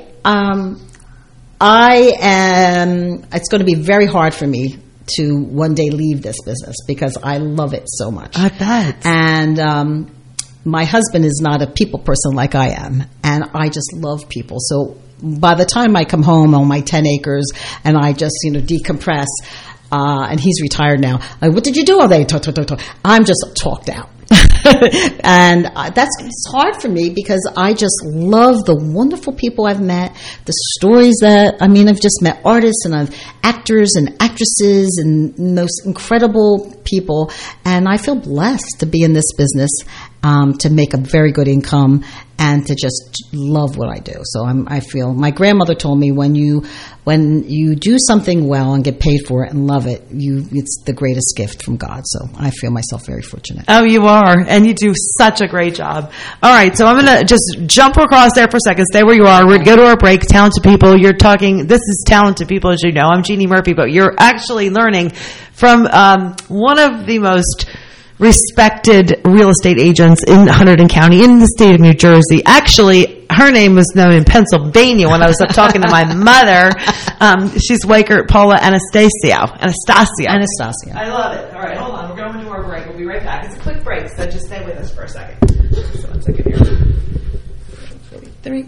I am. It's going to be very hard for me to one day leave this business because I love it so much. I bet. And my husband is not a people person like I am, and I just love people. So by the time I come home on my 10 acres and I just decompress, and he's retired now. Like, what did you do all day? Talk. I'm just talked out. And it's hard for me because I just love the wonderful people I've met, the stories I've just met artists and actors and actresses and those incredible people, and I feel blessed to be in this business, to make a very good income and to just love what I do. So I feel, my grandmother told me, when you do something well and get paid for it and love it, it's the greatest gift from God. So I feel myself very fortunate. Oh, you are. And you do such a great job. All right. So I'm going to just jump across there for a second. Stay where you are. We're going to go to our break. Talented People. You're talking, this is Talented People, as you know. I'm Jeannie Murphy, but you're actually learning from one of the most respected real estate agents in Hunterdon County, in the state of New Jersey. Actually, her name was known in Pennsylvania when I was up talking to my mother. She's Weichert Paula Anastasio. I love it. All right, hold on. We're going to our break. We'll be right back. It's a quick break, so just stay with us for a second. So 1 second here. 43.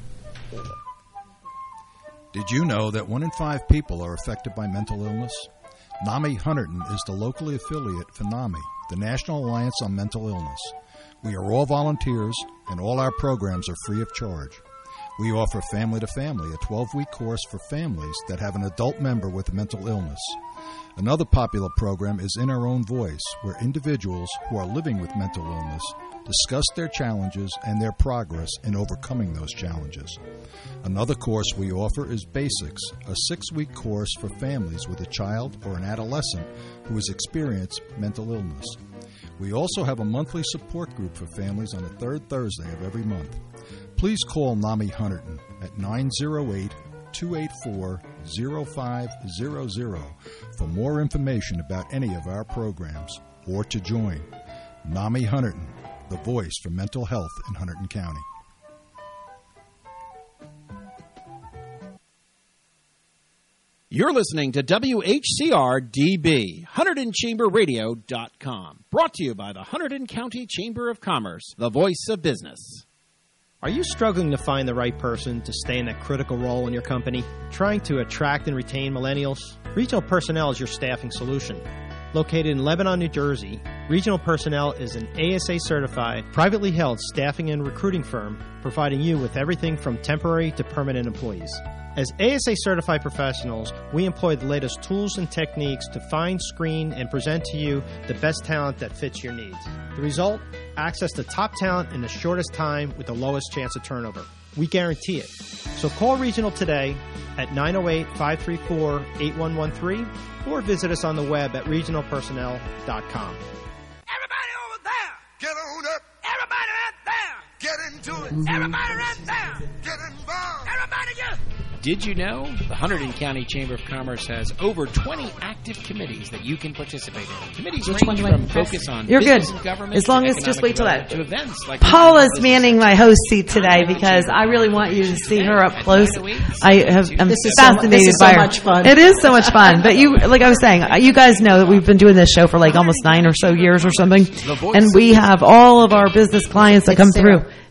Did you know that 1 in 5 people are affected by mental illness? NAMI Hunterdon is the locally affiliate for NAMI, the National Alliance on Mental Illness. We are all volunteers, and all our programs are free of charge. We offer Family to Family, a 12-week course for families that have an adult member with a mental illness. Another popular program is In Our Own Voice, where individuals who are living with mental illness discuss their challenges and their progress in overcoming those challenges. Another course we offer is Basics, a 6-week course for families with a child or an adolescent who has experienced mental illness. We also have a monthly support group for families on the 3rd Thursday of every month. Please call NAMI Hunterdon at 908-284-0500 for more information about any of our programs or to join. NAMI Hunterdon, the voice for mental health in Hunterdon County. You're listening to WHCR-DB, HunterdonChamberRadio.com. Brought to you by the Hunterdon County Chamber of Commerce, the voice of business. Are you struggling to find the right person to stay in that critical role in your company? Trying to attract and retain millennials? Regional Personnel is your staffing solution. Located in Lebanon, New Jersey, Regional Personnel is an ASA-certified, privately held staffing and recruiting firm providing you with everything from temporary to permanent employees. As ASA-certified professionals, we employ the latest tools and techniques to find, screen, and present to you the best talent that fits your needs. The result? Access to top talent in the shortest time with the lowest chance of turnover. We guarantee it. So call Regional today at 908-534-8113 or visit us on the web at regionalpersonnel.com. Everybody over there, get on up. Everybody right there, get into it. Everybody right there, get involved. Everybody just... Did you know the Hunterdon County Chamber of Commerce has over 20 active committees that you can participate in? Committees range from focus on business and government, as long as just wait till that. To events like Paula's manning my host seat today because I really want you to see her up close. I'm fascinated by her. Much fun. It is so much fun. But you, like I was saying, you guys know that we've been doing this show for like almost 9 or so years or something, and we have all of our business clients that come through.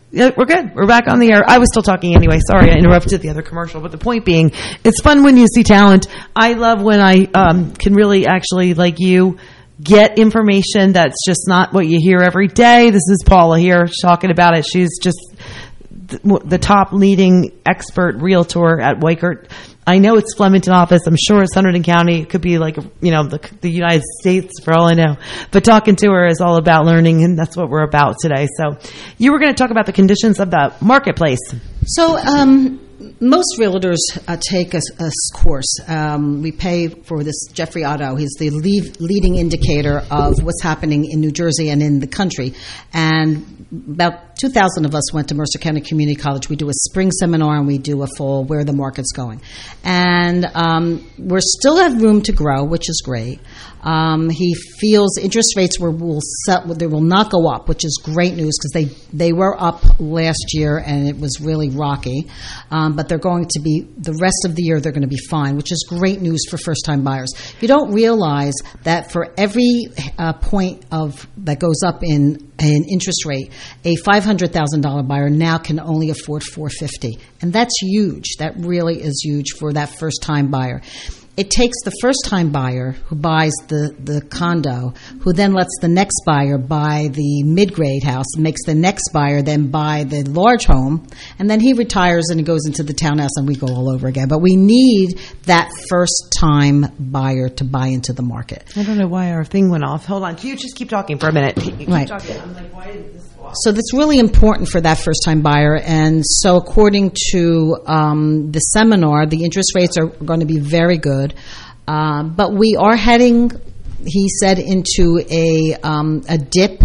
Yeah, we're good. We're back on the air. I was still talking anyway. Sorry, I interrupted the other commercial. But the point being, it's fun when you see talent. I love when I can really actually, like you, get information that's just not what you hear every day. This is Paula here talking about it. She's just the top leading expert realtor at Weichert. I know it's Flemington office. I'm sure it's Hunterdon County. It could be like, the United States for all I know. But talking to her is all about learning, and that's what we're about today. So you were going to talk about the conditions of the marketplace. So most realtors take a course. We pay for this. Jeffrey Otto, he's the leading indicator of what's happening in New Jersey and in the country. And about 2,000 of us went to Mercer County Community College. We do a spring seminar and we do a fall where the market's going. And we still have room to grow, which is great. He feels interest rates will not go up, which is great news because they were up last year and it was really rocky. But they're going to be, the rest of the year, they're going to be fine, which is great news for first-time buyers. You don't realize that for every point that goes up in interest rate, a $500,000 buyer now can only afford $450,000, and that's huge. That really is huge for that first-time buyer. It takes the first-time buyer who buys the condo, who then lets the next buyer buy the mid-grade house, makes the next buyer then buy the large home, and then he retires and he goes into the townhouse and we go all over again. But we need that first-time buyer to buy into the market. I don't know why our thing went off. Hold on. You just keep talking for a minute. Keep right. talking. I'm like, why did this go off? So that's really important for that first-time buyer. And so according to the seminar, the interest rates are going to be very good. But we are heading, he said, into a dip,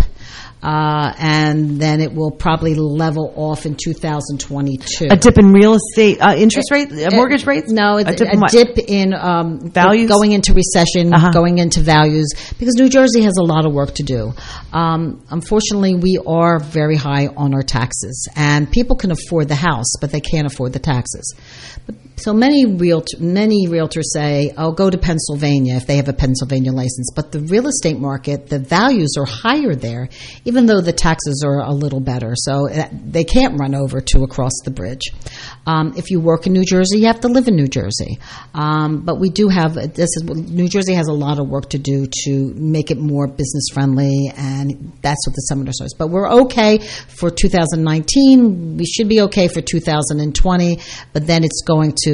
and then it will probably level off in 2022. A dip in real estate interest rates, mortgage rates? No, a dip in values, going into recession, going into values, because New Jersey has a lot of work to do. Unfortunately, we are very high on our taxes, and people can afford the house, but they can't afford the taxes. So many realtors say, "Oh, go to Pennsylvania if they have a Pennsylvania license." But the real estate market, the values are higher there, even though the taxes are a little better. So they can't run over to across the bridge. If you work in New Jersey, you have to live in New Jersey. But we do have New Jersey has a lot of work to do to make it more business friendly, and that's what the seminar starts. But we're okay for 2019. We should be okay for 2020. But then it's going to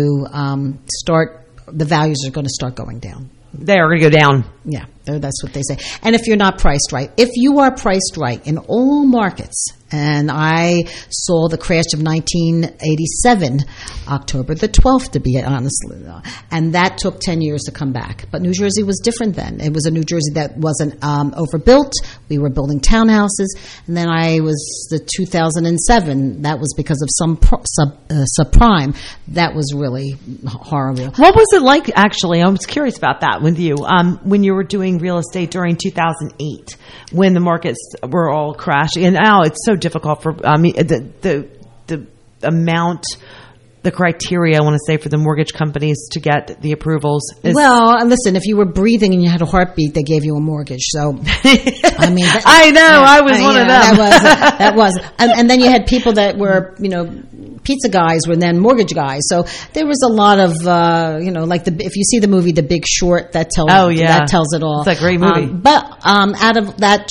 the values are going to start going down. They are going to go down. Yeah, that's what they say. And if you're not priced right, if you are priced right in all markets, and I saw the crash of 1987, October the 12th, to be honest, and that took 10 years to come back. But New Jersey was different then. It was a New Jersey that wasn't overbuilt. We were building townhouses. And then the 2007, that was because of some subprime. That was really horrible. What was it like, actually? I was curious about that with you. When you were doing real estate during 2008, when the markets were all crashing, and now it's so difficult for the amount, the criteria, I want to say, for the mortgage companies to get the approvals. Well, listen, if you were breathing and you had a heartbeat, they gave you a mortgage. So, I mean, I know, I was one of them. That was, and then you had people that were, pizza guys were then mortgage guys. So there was a lot of, like if you see the movie The Big Short, that tells it all. It's a great movie. But out of that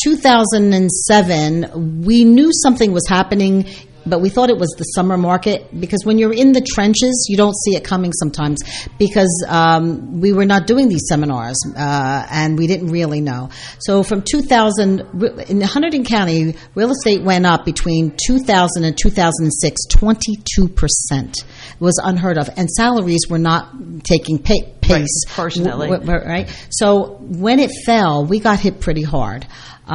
2007, we knew something was happening, but we thought it was the summer market, because when you're in the trenches, you don't see it coming sometimes, because we were not doing these seminars, and we didn't really know. So from 2000, in Hunterdon County, real estate went up between 2000 and 2006, 22%. It was unheard of. And salaries were not taking pace. Fortunately. Right? So when it fell, we got hit pretty hard.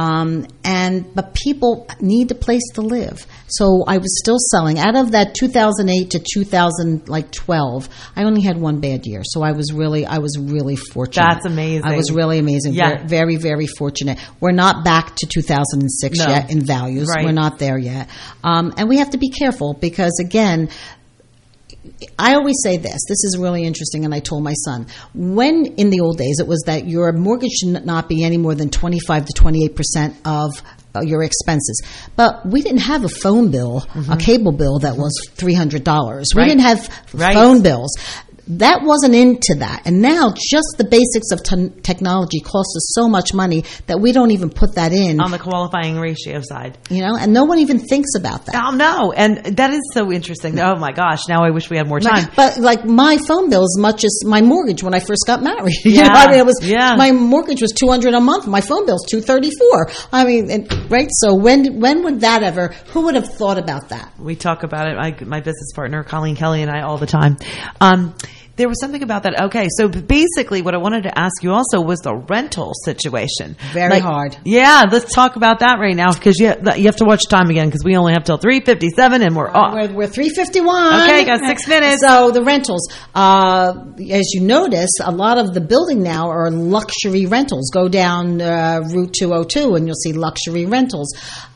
But people need a place to live. So I was still selling. Out of that 2008 to 2012, I only had one bad year. So I was really fortunate. That's amazing. I was really amazing. Yeah. Very, very fortunate. We're not back to 2006 yet in values. Right. We're not there yet. And we have to be careful, because again, I always say this is really interesting, and I told my son, when in the old days it was that your mortgage should not be any more than 25 to 28% of your expenses. But we didn't have a phone bill, a cable bill that was $300. We didn't have phone bills. That wasn't into that. And now just the basics of technology costs us so much money that we don't even put that in. On the qualifying ratio side. And no one even thinks about that. Oh, no. And that is so interesting. Oh, my gosh. Now I wish we had more time. But like my phone bill as much as my mortgage when I first got married. My mortgage was $200 a month. My phone bill's $234. I mean, right? So when would that ever, who would have thought about that? We talk about it. My business partner, Colleen Kelly, and I all the time. There was something about that. Okay, so basically what I wanted to ask you also was the rental situation. Very hard. Yeah, let's talk about that right now because you have to watch time again because we only have till 3:57 and we're off. We're 3:51. Okay, got 6 minutes. So the rentals, as you notice, a lot of the building now are luxury rentals. Go down Route 202 and you'll see luxury rentals.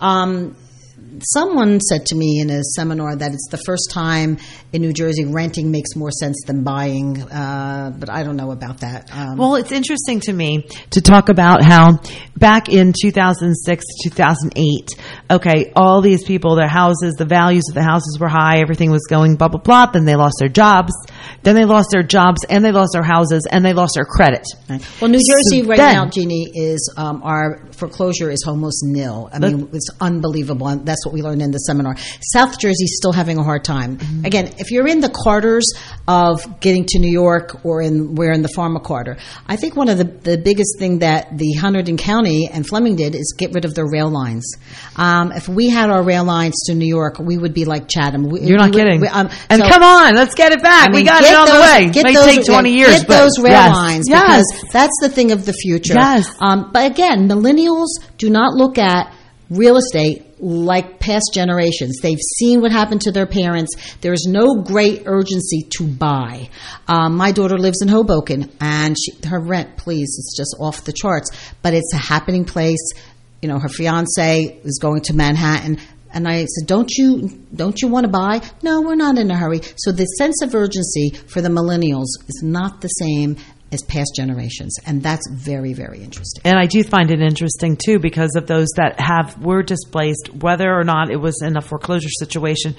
Someone said to me in a seminar that it's the first time in New Jersey renting makes more sense than buying, but I don't know about that. Well, it's interesting to me to talk about how back in 2006, 2008, okay, all these people, their houses, the values of the houses were high, everything was going blah, blah, blah, then they lost their jobs, and they lost their houses, and they lost their credit. Well, New Jersey now, Jeannie, is our foreclosure is almost nil. I mean, it's unbelievable, and that's what we learned in the seminar. South Jersey's still having a hard time. Mm-hmm. Again, if you're in the quarters of getting to New York or we're in the Pharma Quarter, I think one of the biggest thing that the Hunterdon County and Fleming did is get rid of their rail lines. If we had our rail lines to New York, we would be like Chatham. You're not kidding. And come on, let's get it back. We got it on the way. It may take 20 years. Get those rail lines because that's the thing of the future. Yes. But again, millennials do not look at real estate like past generations. They've seen what happened to their parents. There's no great urgency to buy. My daughter lives in Hoboken, and her rent, please, it's just off the charts. But it's a happening place. Her fiance is going to Manhattan. And I said, don't you want to buy? No, we're not in a hurry. So the sense of urgency for the millennials is not the same as past generations. And that's very, very interesting. And I do find it interesting, too, because of those that were displaced, whether or not it was in a foreclosure situation,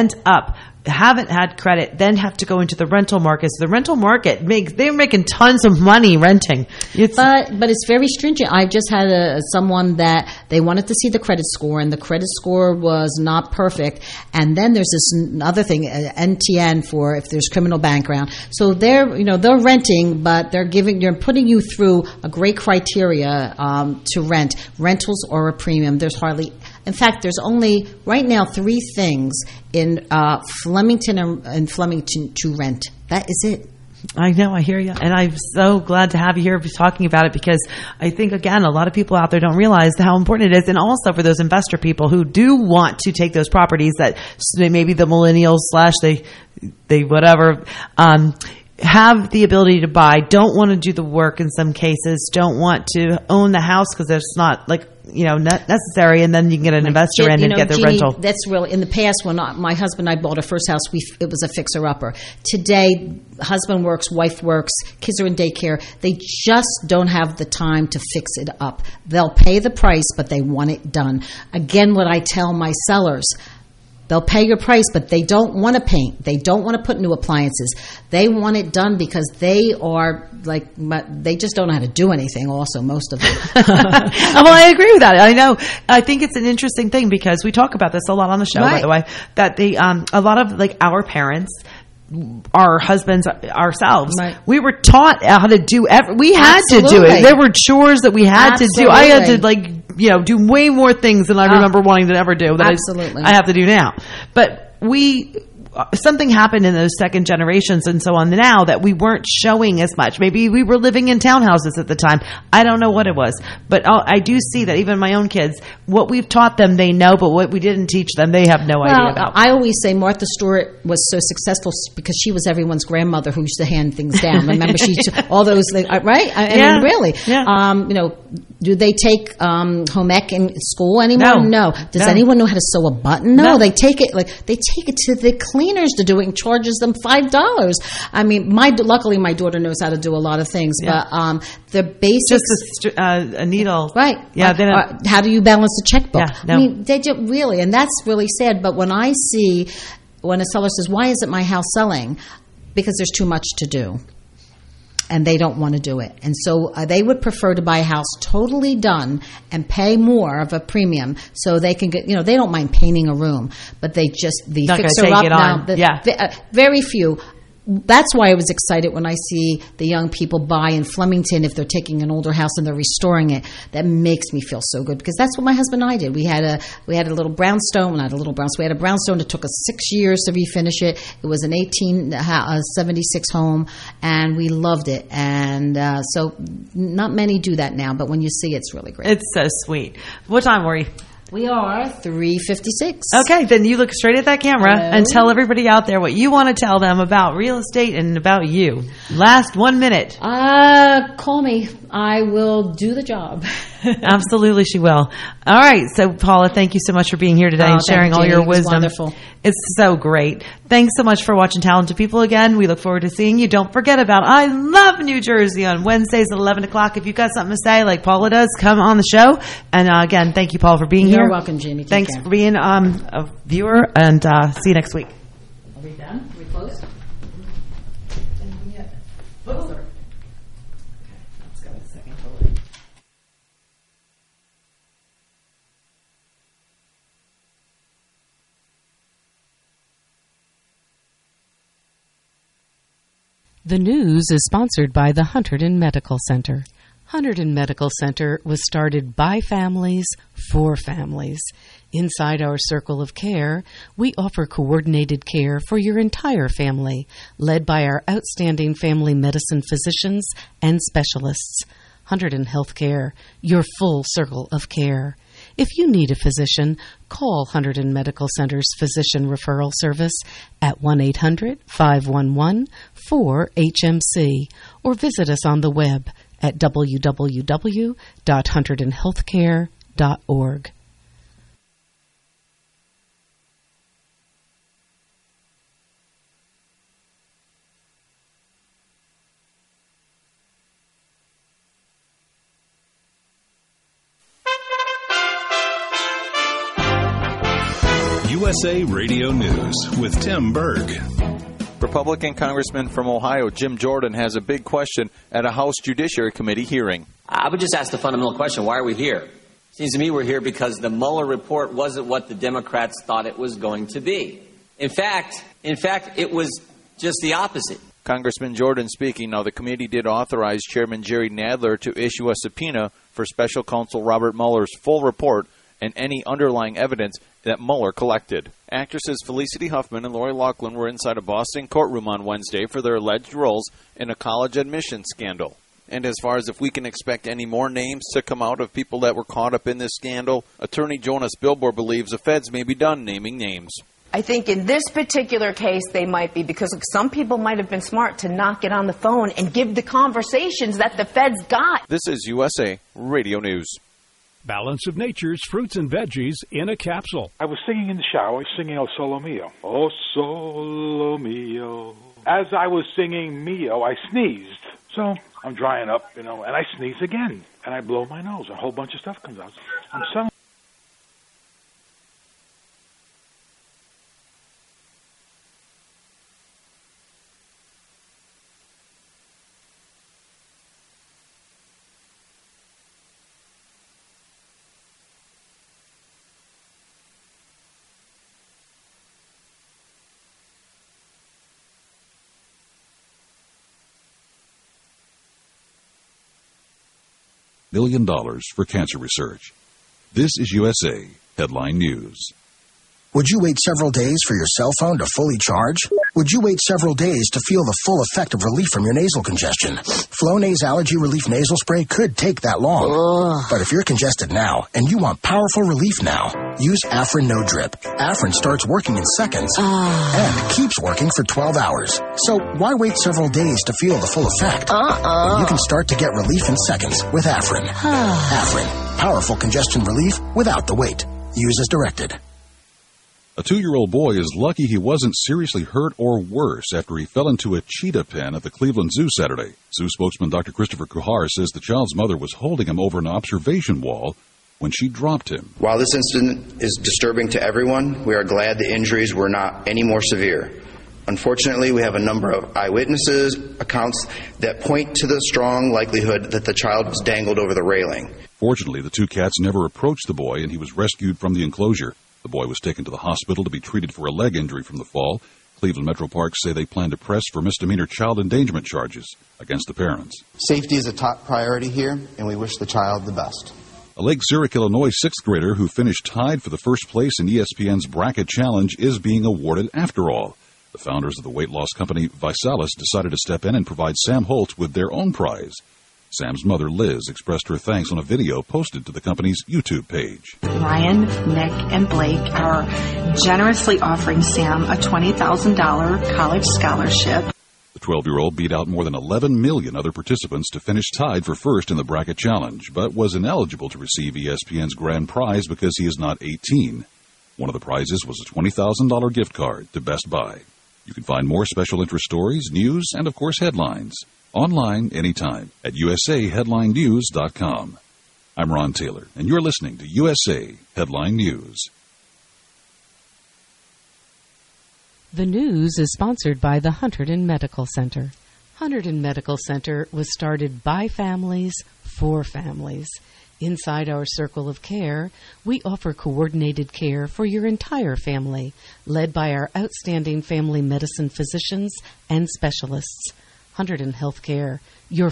haven't had credit, then have to go into the rental market. So the rental market, they're making tons of money renting. But it's very stringent. I just had someone that they wanted to see the credit score, and the credit score was not perfect. And then there's this other thing, NTN, for if there's criminal background. So they're renting, but they're putting you through a great criteria to rent. Rentals are a premium. In fact, there's only right now 3 things in Flemington and Flemington to rent. That is it. I know, I hear you. And I'm so glad to have you here talking about it because I think, again, a lot of people out there don't realize how important it is. And also for those investor people who do want to take those properties that maybe the millennials / they whatever, have the ability to buy, don't want to do the work in some cases, don't want to own the house because it's not necessary, and then you can get an investor in and get the rental. That's really, in the past when my husband and I bought our first house, it was a fixer-upper. Today, husband works, wife works, kids are in daycare. They just don't have the time to fix it up. They'll pay the price, but they want it done. Again, what I tell my sellers, they'll pay your price, but they don't want to paint. They don't want to put new appliances. They want it done because they just don't know how to do anything also, most of them. Well, I agree with that. I know. I think it's an interesting thing because we talk about this a lot on the show, by the way, that a lot of our parents, our husbands, ourselves, we were taught how to do we had to do it. There were chores that we had to do. I had to do way more things than I remember wanting to ever do that I have to do now. But something happened in those second generations and so on now that we weren't showing as much. Maybe we were living in townhouses at the time. I don't know what it was. But I do see that even my own kids, what we've taught them, they know, but what we didn't teach them, they have no idea about. I always say Martha Stewart was so successful because she was everyone's grandmother who used to hand things down. Remember, all those things, right? I mean, really. Yeah. Do they take home ec in school anymore? No. Does anyone know how to sew a button? No. They take it to the cleaners to do it and charges them $5. I mean, luckily my daughter knows how to do a lot of things, but the basics. Just a needle, right? Yeah. How do you balance a checkbook? Yeah, no. I mean, they do really, and that's really sad. But when I see when a seller says, "Why isn't my house selling?" Because there's too much to do. And they don't want to do it. And so they would prefer to buy a house totally done and pay more of a premium so they can get, they don't mind painting a room, but they just, the fixer up now, very few. That's why I was excited when I see the young people buy in Flemington if they're taking an older house and they're restoring it. That makes me feel so good because that's what my husband and I did. We had a little brownstone, not a little brownstone. We had a brownstone. It took us 6 years to refinish it. It was an 1876 home, and we loved it. And so, not many do that now, but when you see it, it's really great. It's so sweet. What time were you? We are 3:56. Okay, then you look straight at that camera and tell everybody out there what you want to tell them about real estate and about you. Last 1 minute. Call me. I will do the job. Absolutely, she will. All right, so Paula, thank you so much for being here today and sharing all your wisdom. Wonderful. It's so great. Thanks so much for watching Talented People again. We look forward to seeing you. Don't forget about I Love New Jersey on Wednesdays at 11 o'clock. If you've got something to say like Paula does, come on the show. And again, thank you, Paula, for being here. You're welcome, Jamie. Thanks for being a viewer, and see you next week. Are we done? Are we closed? The news is sponsored by the Hunterdon Medical Center. Hunterdon Medical Center was started by families for families. Inside our circle of care, we offer coordinated care for your entire family, led by our outstanding family medicine physicians and specialists. Hunterdon Healthcare, your full circle of care. If you need a physician, call Hunterdon Medical Center's Physician Referral Service at 1-800-511-4HMC or visit us on the web at www.hunterdonhealthcare.org. USA Radio News with Tim Berg. Republican Congressman from Ohio, Jim Jordan, has a big question at a House Judiciary Committee hearing. I would just ask the fundamental question, why are we here? Seems to me we're here because the Mueller report wasn't what the Democrats thought it was going to be. In fact, it was just the opposite. Congressman Jordan speaking. Now, the committee did authorize Chairman Jerry Nadler to issue a subpoena for Special Counsel Robert Mueller's full report and any underlying evidence that Mueller collected. Actresses Felicity Huffman and Lori Loughlin were inside a Boston courtroom on Wednesday for their alleged roles in a college admissions scandal. And as far as if we can expect any more names to come out of people that were caught up in this scandal, attorney Jonas Bilbour believes the feds may be done naming names. I think in this particular case they might be, because some people might have been smart to not get on the phone and give the conversations that the feds got. This is USA Radio News. Balance of Nature's fruits and veggies in a capsule. I was singing in the shower, singing O Solo Mio. O Solo Mio. As I was singing Mio, I sneezed. So I'm drying up, and I sneeze again. And I blow my nose. A whole bunch of stuff comes out. I'm selling. $1 million for cancer research. This is USA Headline News. Would you wait several days for your cell phone to fully charge? Would you wait several days to feel the full effect of relief from your nasal congestion? Flonase Allergy Relief Nasal Spray could take that long. But if you're congested now and you want powerful relief now, use Afrin No Drip. Afrin starts working in seconds and keeps working for 12 hours. So why wait several days to feel the full effect? When you can start to get relief in seconds with Afrin. Afrin, powerful congestion relief without the wait. Use as directed. A 2-year-old boy is lucky he wasn't seriously hurt or worse after he fell into a cheetah pen at the Cleveland Zoo Saturday. Zoo spokesman Dr. Christopher Kuhar says the child's mother was holding him over an observation wall when she dropped him. While this incident is disturbing to everyone, we are glad the injuries were not any more severe. Unfortunately, we have a number of eyewitnesses accounts that point to the strong likelihood that the child was dangled over the railing. Fortunately, the two cats never approached the boy, and he was rescued from the enclosure. The boy was taken to the hospital to be treated for a leg injury from the fall. Cleveland Metro Parks say they plan to press for misdemeanor child endangerment charges against the parents. Safety is a top priority here, and we wish the child the best. A Lake Zurich, Illinois 6th grader who finished tied for the first place in ESPN's Bracket Challenge is being awarded after all. The founders of the weight loss company Visalis decided to step in and provide Sam Holt with their own prize. Sam's mother, Liz, expressed her thanks on a video posted to the company's YouTube page. Ryan, Nick, and Blake are generously offering Sam a $20,000 college scholarship. The 12-year-old beat out more than 11 million other participants to finish tied for first in the Bracket Challenge, but was ineligible to receive ESPN's grand prize because he is not 18. One of the prizes was a $20,000 gift card to Best Buy. You can find more special interest stories, news, and, of course, headlines online anytime at usaheadlinenews.com. I'm Ron Taylor, and you're listening to USA Headline News. The news is sponsored by the Hunterdon Medical Center. Hunterdon Medical Center was started by families for families. Inside our circle of care, we offer coordinated care for your entire family, led by our outstanding family medicine physicians and specialists. Hunterdon Healthcare, your